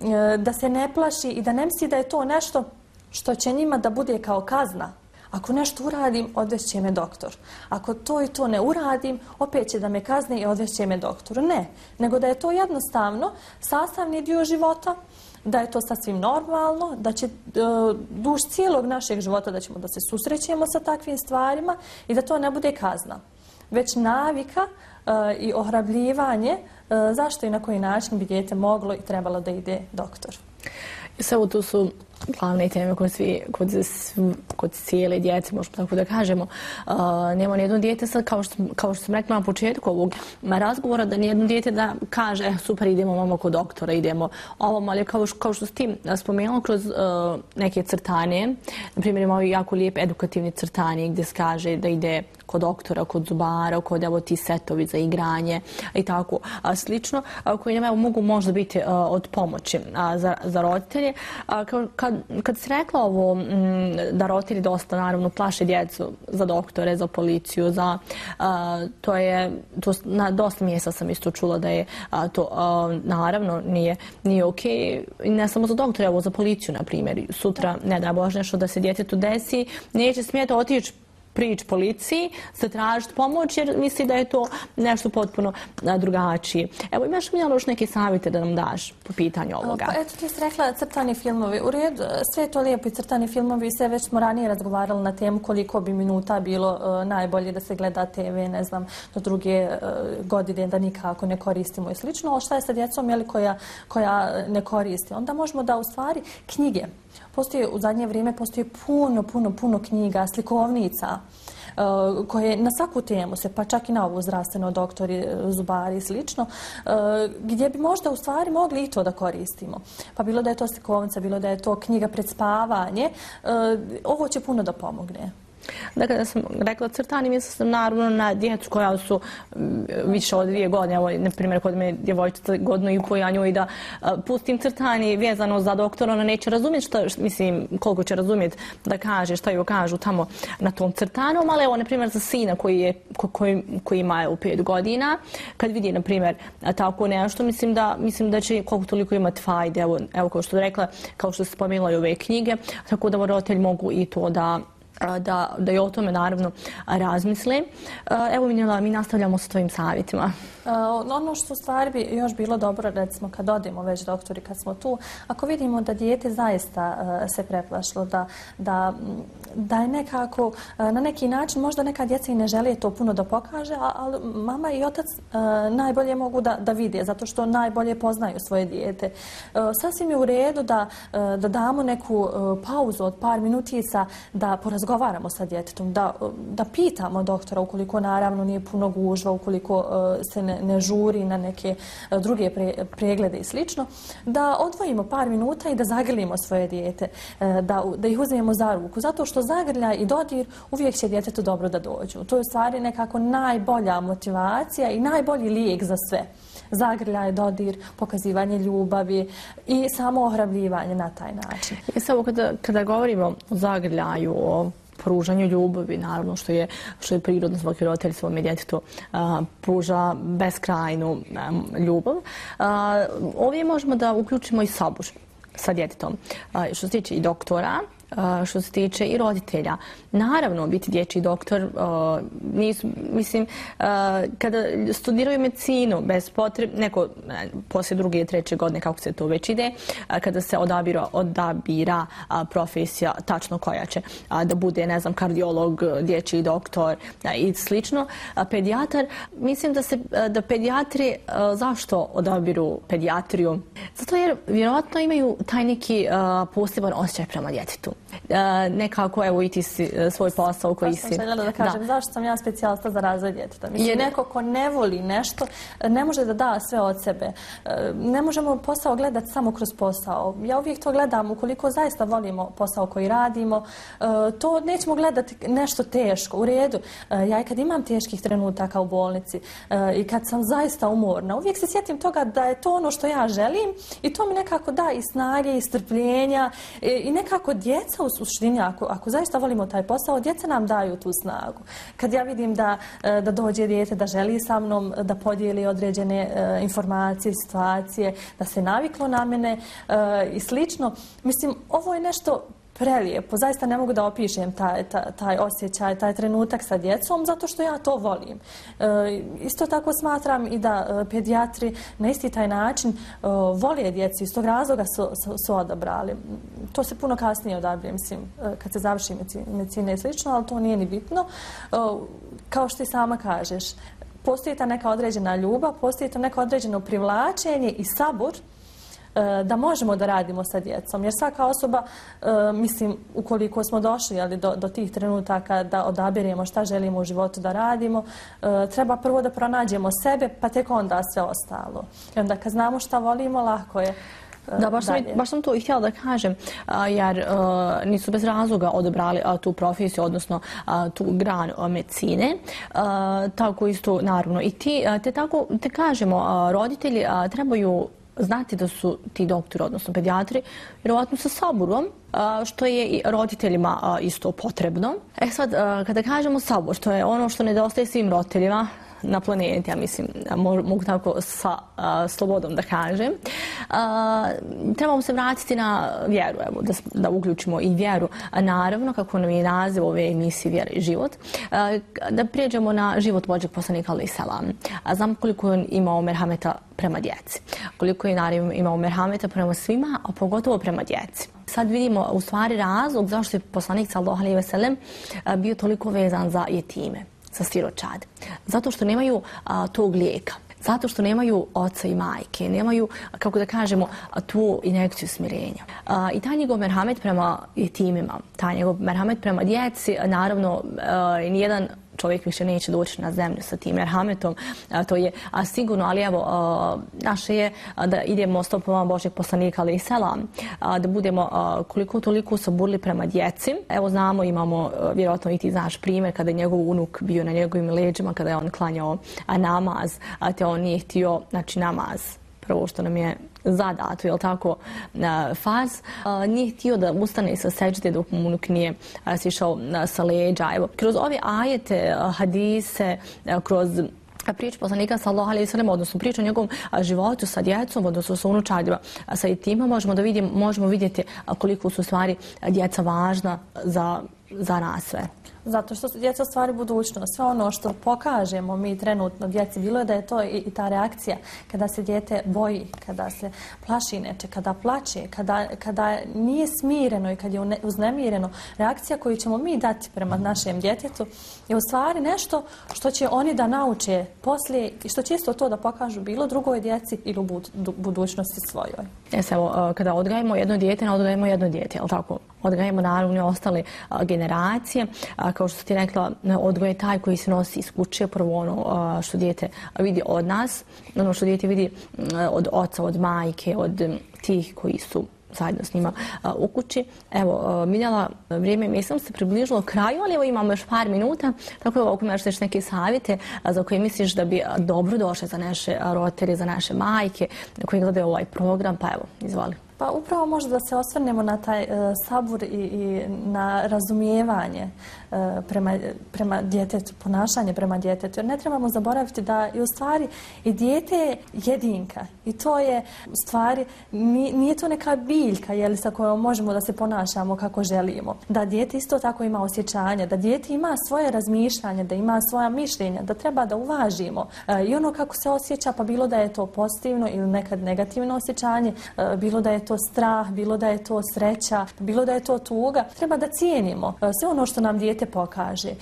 da se ne plaši i da ne misli da je to nešto što će njima da bude kao kazna. Ako nešto uradim, odvešće me doktor. Ako to i to ne uradim, opet će da me kazne i odvešće me doktor. Ne, nego da je to jednostavno sastavni dio života, da je to sasvim normalno, da će duž cijelog našeg života da ćemo da se susrećemo sa takvim stvarima i da to ne bude kazna. Već navika i ohrabljivanje zašto i na koji način bi dijete moglo i trebalo da ide doktor. Sve to su glavne teme kod cijele djece, možemo tako da kažemo. Nema nijedno dijete sad, kao što sam rekla na početku ovog razgovora, da nijedno dijete da kaže super, idemo mamo kod doktora, idemo ovom, ali kao što si ti spomenula kroz neke crtane, na primjer imamo jako lijep edukativni crtani gdje se kaže da ide kod doktora, kod zubara, kod evo ti setovi za igranje i tako slično, koji nam mogu možda biti od pomoći za roditelje. Kad si rekla ovo da roditelji dosta naravno plaše djecu za doktore, za policiju, na dosta mjesta sam isto čula da je to naravno nije okej. Ne samo za doktore, evo za policiju na primjer. Sutra, ne daj Bože, nešto da se djetetu desi, neće smjeti otići prići policiji, zatražiti pomoć jer misli da je to nešto potpuno drugačije. Evo, imaš mi još neke savjete da nam daš po pitanju ovoga? Pa eto, ti si rekla crtani filmovi. U redu, sve je to lijepo i crtani filmovi, sve već smo ranije razgovarali na temu koliko bi minuta bilo najbolje da se gleda TV, ne znam, do druge godine da nikako ne koristimo i slično. Ali šta je sa djecom koja ne koristi? Onda možemo da u stvari knjige. U zadnje vrijeme postoji puno knjiga, slikovnica koje na svaku temu se, pa čak i na ovu zdravstveno, doktori, zubari i slično, gdje bi možda u stvari mogli i to da koristimo. Pa bilo da je to slikovnica, bilo da je to knjiga pred spavanje, ovo će puno da pomogne. Dakle, da sam rekla crtani, mislila sam naravno na djecu koja su više od 2 godine. Evo, na primjer, kod me djevojčica 1,5 godina, ja njoj da pustim crtani vezano za doktora, ona neće razumjeti koliko će razumjeti da kaže šta joj kažu tamo na tom crtanom, ali evo, na primjer, za sina koji ima 5 godina, kad vidi, na primjer, tako nešto, mislim da će koliko toliko imati fajde. Evo, kao što je rekla, kao što se spomenula i ove knjige, tako da roditelji mogu i to da i o tome naravno razmisle. Evo, mi nastavljamo sa tvojim savjetima. Ono što u stvari bi još bilo dobro, recimo kad odemo već doktori, kad smo tu, ako vidimo da dijete zaista se preplašilo, da je nekako, na neki način, možda neka djeca i ne žele to puno da pokaže, ali mama i otac najbolje mogu da vide, zato što najbolje poznaju svoje dijete. Sasvim je u redu da damo neku pauzu od par minutica, da porazgovaramo sa djetetom, da pitamo doktora ukoliko naravno nije puno gužva, ukoliko se ne žuri na neke druge preglede i slično, da odvojimo par minuta i da zagrlimo svoje dijete, da ih uzmemo za ruku, zato što zagrljaj i dodir uvijek će djetetu dobro da dođu. To je u stvari nekako najbolja motivacija i najbolji lijek za sve. Zagrljaj, dodir, pokazivanje ljubavi i samo ohrabljivanje na taj način. Samo kada govorimo o zagrljaju, o pružanju ljubavi, naravno što je prirodno, svaki roditelj svome djetetu pruža beskrajnu ljubav. Ovdje možemo da uključimo i sabur sa djetetom. Što se tiče i doktora, što se tiče i roditelja. Naravno, biti dječji doktor, mislim, kada studiraju medicinu, bez potrebe, neko poslije 2. i 3. godine, kako se to već ide, kada se odabira profesija tačno koja će da bude, ne znam, kardiolog, dječji doktor i slično, pedijatar, mislim da pedijatri, zašto odabiru pedijatriju? Zato jer vjerojatno imaju taj neki poseban osjećaj prema djetetu. Nekako, evo, i ti si svoj posao koji si... Sam željela da kažem, zašto sam ja specijalista za razvoj djeteta. Mislim, neko ko ne voli nešto, ne može da da sve od sebe. Ne možemo posao gledati samo kroz posao. Ja uvijek to gledam, ukoliko zaista volimo posao koji radimo, to nećemo gledati nešto teško. U redu, ja i kad imam teških trenutaka u bolnici i kad sam zaista umorna, uvijek se sjetim toga da je to ono što ja želim i to mi nekako da i snage i strpljenja i nekako djeca u suštini, ako zaista volimo taj posao, djeca nam daju tu snagu. Kad ja vidim da dođe dijete, da želi sa mnom da podijeli određene informacije, situacije, da se naviklo na mene i slično, mislim, ovo je nešto prelijepo. Zaista ne mogu da opišem taj osjećaj, taj trenutak sa djecom, zato što ja to volim. Isto tako smatram i da pedijatri na isti taj način vole djeci, iz tog razloga su odabrali. To se puno kasnije odabire, mislim, kad se završi medicina i slično, ali to nije ni bitno. Kao što i sama kažeš, postoji ta neka određena ljubav, postoji to neko određeno privlačenje i sabor da možemo da radimo sa djecom. Jer svaka osoba, mislim, ukoliko smo došli do tih trenutaka da odabiremo šta želimo u životu da radimo, treba prvo da pronađemo sebe, pa tek onda sve ostalo. I onda kad znamo šta volimo, lako je. Da, baš sam to i htjela da kažem, jer nisu bez razloga odabrali tu profesiju, odnosno tu granu medicine. Tako isto, naravno, i te kažemo, roditelji trebaju znati da su ti doktori, odnosno pedijatri, vjerovatno sa saburom, što je i roditeljima isto potrebno. Sad, kada kažemo sabor, što je ono što nedostaje svim roditeljima na planeti, ja mislim, mogu tako sa slobodom da kažem, trebamo se vratiti na vjeru, evo, da uključimo i vjeru. Naravno, kako nam je naziv ove emisije Vjera i život, da prijeđemo na život Božjeg poslanika alejhi selam. Znam koliko je imao merhameta prema djeci, koliko je naravno imao merhameta prema svima, a pogotovo prema djeci. Sad vidimo u stvari razlog zašto je poslanik sallallahu alejhi ve sellem bio toliko vezan za jetime, za siročad. Zato što nemaju tog lijeka. Zato što nemaju oca i majke, nemaju, kako da kažemo, tu injekciju smirenja. I taj njegov merhamet prema jetimima, taj njegov merhamet prema djeci, naravno, nijedan čovjek više neće doći na zemlju sa tim merhametom, to je sigurno, ali evo, naše je da idemo stopama Božjeg poslanika alejhi selam, da budemo koliko toliko saburli prema djeci. Evo znamo, imamo, vjerojatno i ti znaš primjer, kada je njegov unuk bio na njegovim leđima, kada je on klanjao namaz, te on nije htio, znači namaz, prvo što nam je zadato, je li tako, faz, nije htio da ustane sa seđde dok mu unuk nije sišao sa leđa. Evo, kroz ove ajete, hadise, kroz priču poslanika sallallahu alejhi ve sellem, odnosno priču o njegovom životu sa djecom, odnosno sa unučadima, sa jetima, možemo vidjeti koliko su stvari djeca važna za nas sve. Zato što su djeca stvari budućnost. Sve ono što pokažemo mi trenutno djeci, bilo je da je to i ta reakcija kada se dijete boji, kada se plaši neče, kada plače, kada nije smireno i kad je uznemireno, reakcija koju ćemo mi dati prema našem djetetu je u stvari nešto što će oni da nauče poslije i što će isto to da pokažu bilo drugoj djeci ili u budućnosti svojoj. Evo, kada odgajemo jedno dijete, ne odgajemo jedno dijete, je li tako? Odgajemo naravno ostale generacije. kao što ti rekla, odgoj je taj koji se nosi iz kuće, prvo ono što dijete vidi od nas, ono što dijete vidi od oca, od majke, od tih koji su zajedno s njima u kući. Evo, Miljana, vrijeme mislim se približilo kraju, ali evo imamo još par minuta, tako da ako imaš neke savjete za koje misliš da bi dobro došle za naše roditelje, za naše majke koji gledaju ovaj program, pa evo, izvoli. Pa upravo možda da se osvrnemo na taj sabur i na razumijevanje prema djetetu, ponašanje prema djetetu. Jer ne trebamo zaboraviti da je u stvari i dijete je jedinka. I to je u stvari, nije to neka biljka sa kojom možemo da se ponašamo kako želimo. Da dijete isto tako ima osjećanja, da dijete ima svoje razmišljanje, da ima svoja mišljenja, da treba da uvažimo. I ono kako se osjeća, pa bilo da je to pozitivno ili nekad negativno osjećanje, bilo da je to strah, bilo da je to sreća, bilo da je to tuga, treba da cijenimo sve ono što nam dijete pokaže.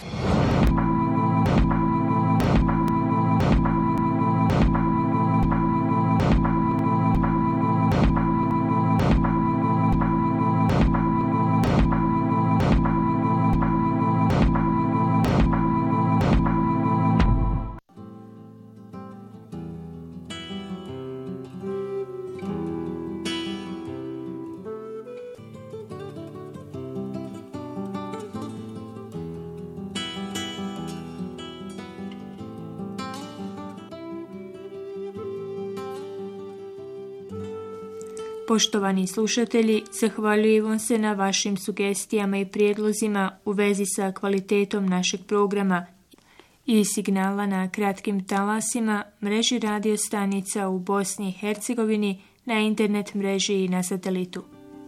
Poštovani slušatelji, zahvaljujemo se na vašim sugestijama i prijedlozima u vezi sa kvalitetom našeg programa i signala na kratkim talasima, mreži radio stanica u Bosni i Hercegovini, na internet mreži i na satelitu.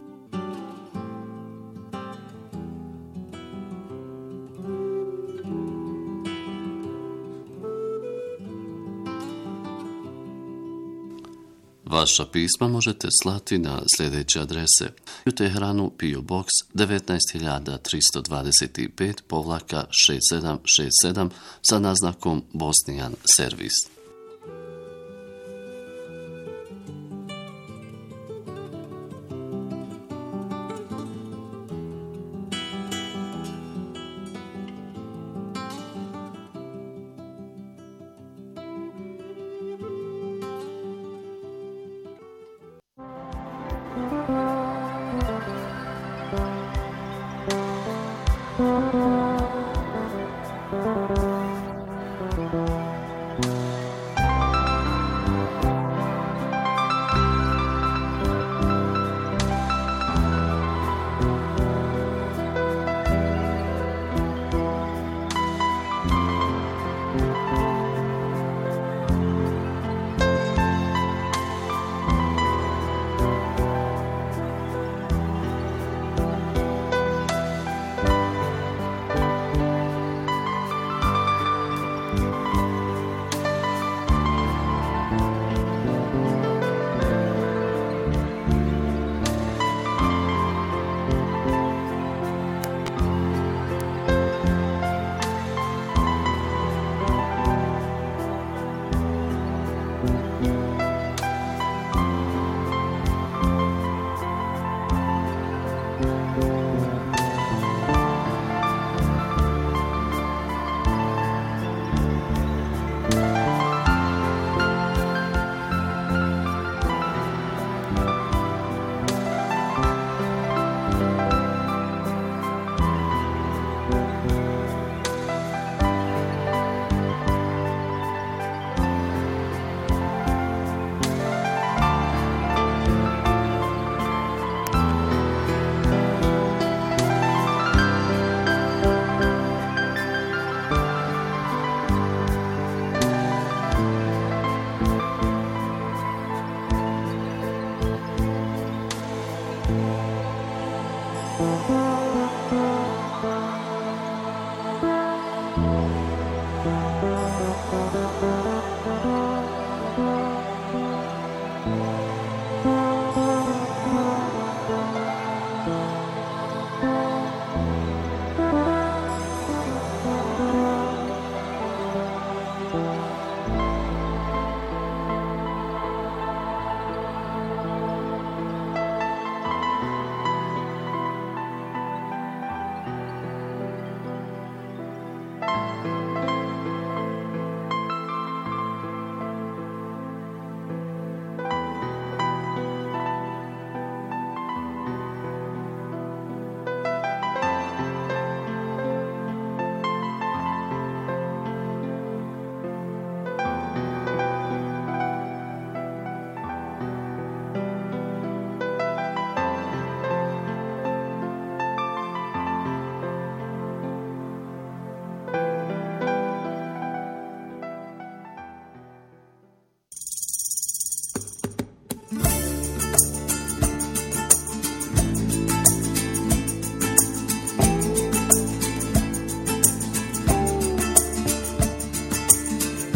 Vaša pisma možete slati na sljedeće adrese: u Teheranu PO Box 19325-6767 sa naznakom Bosnijan servis.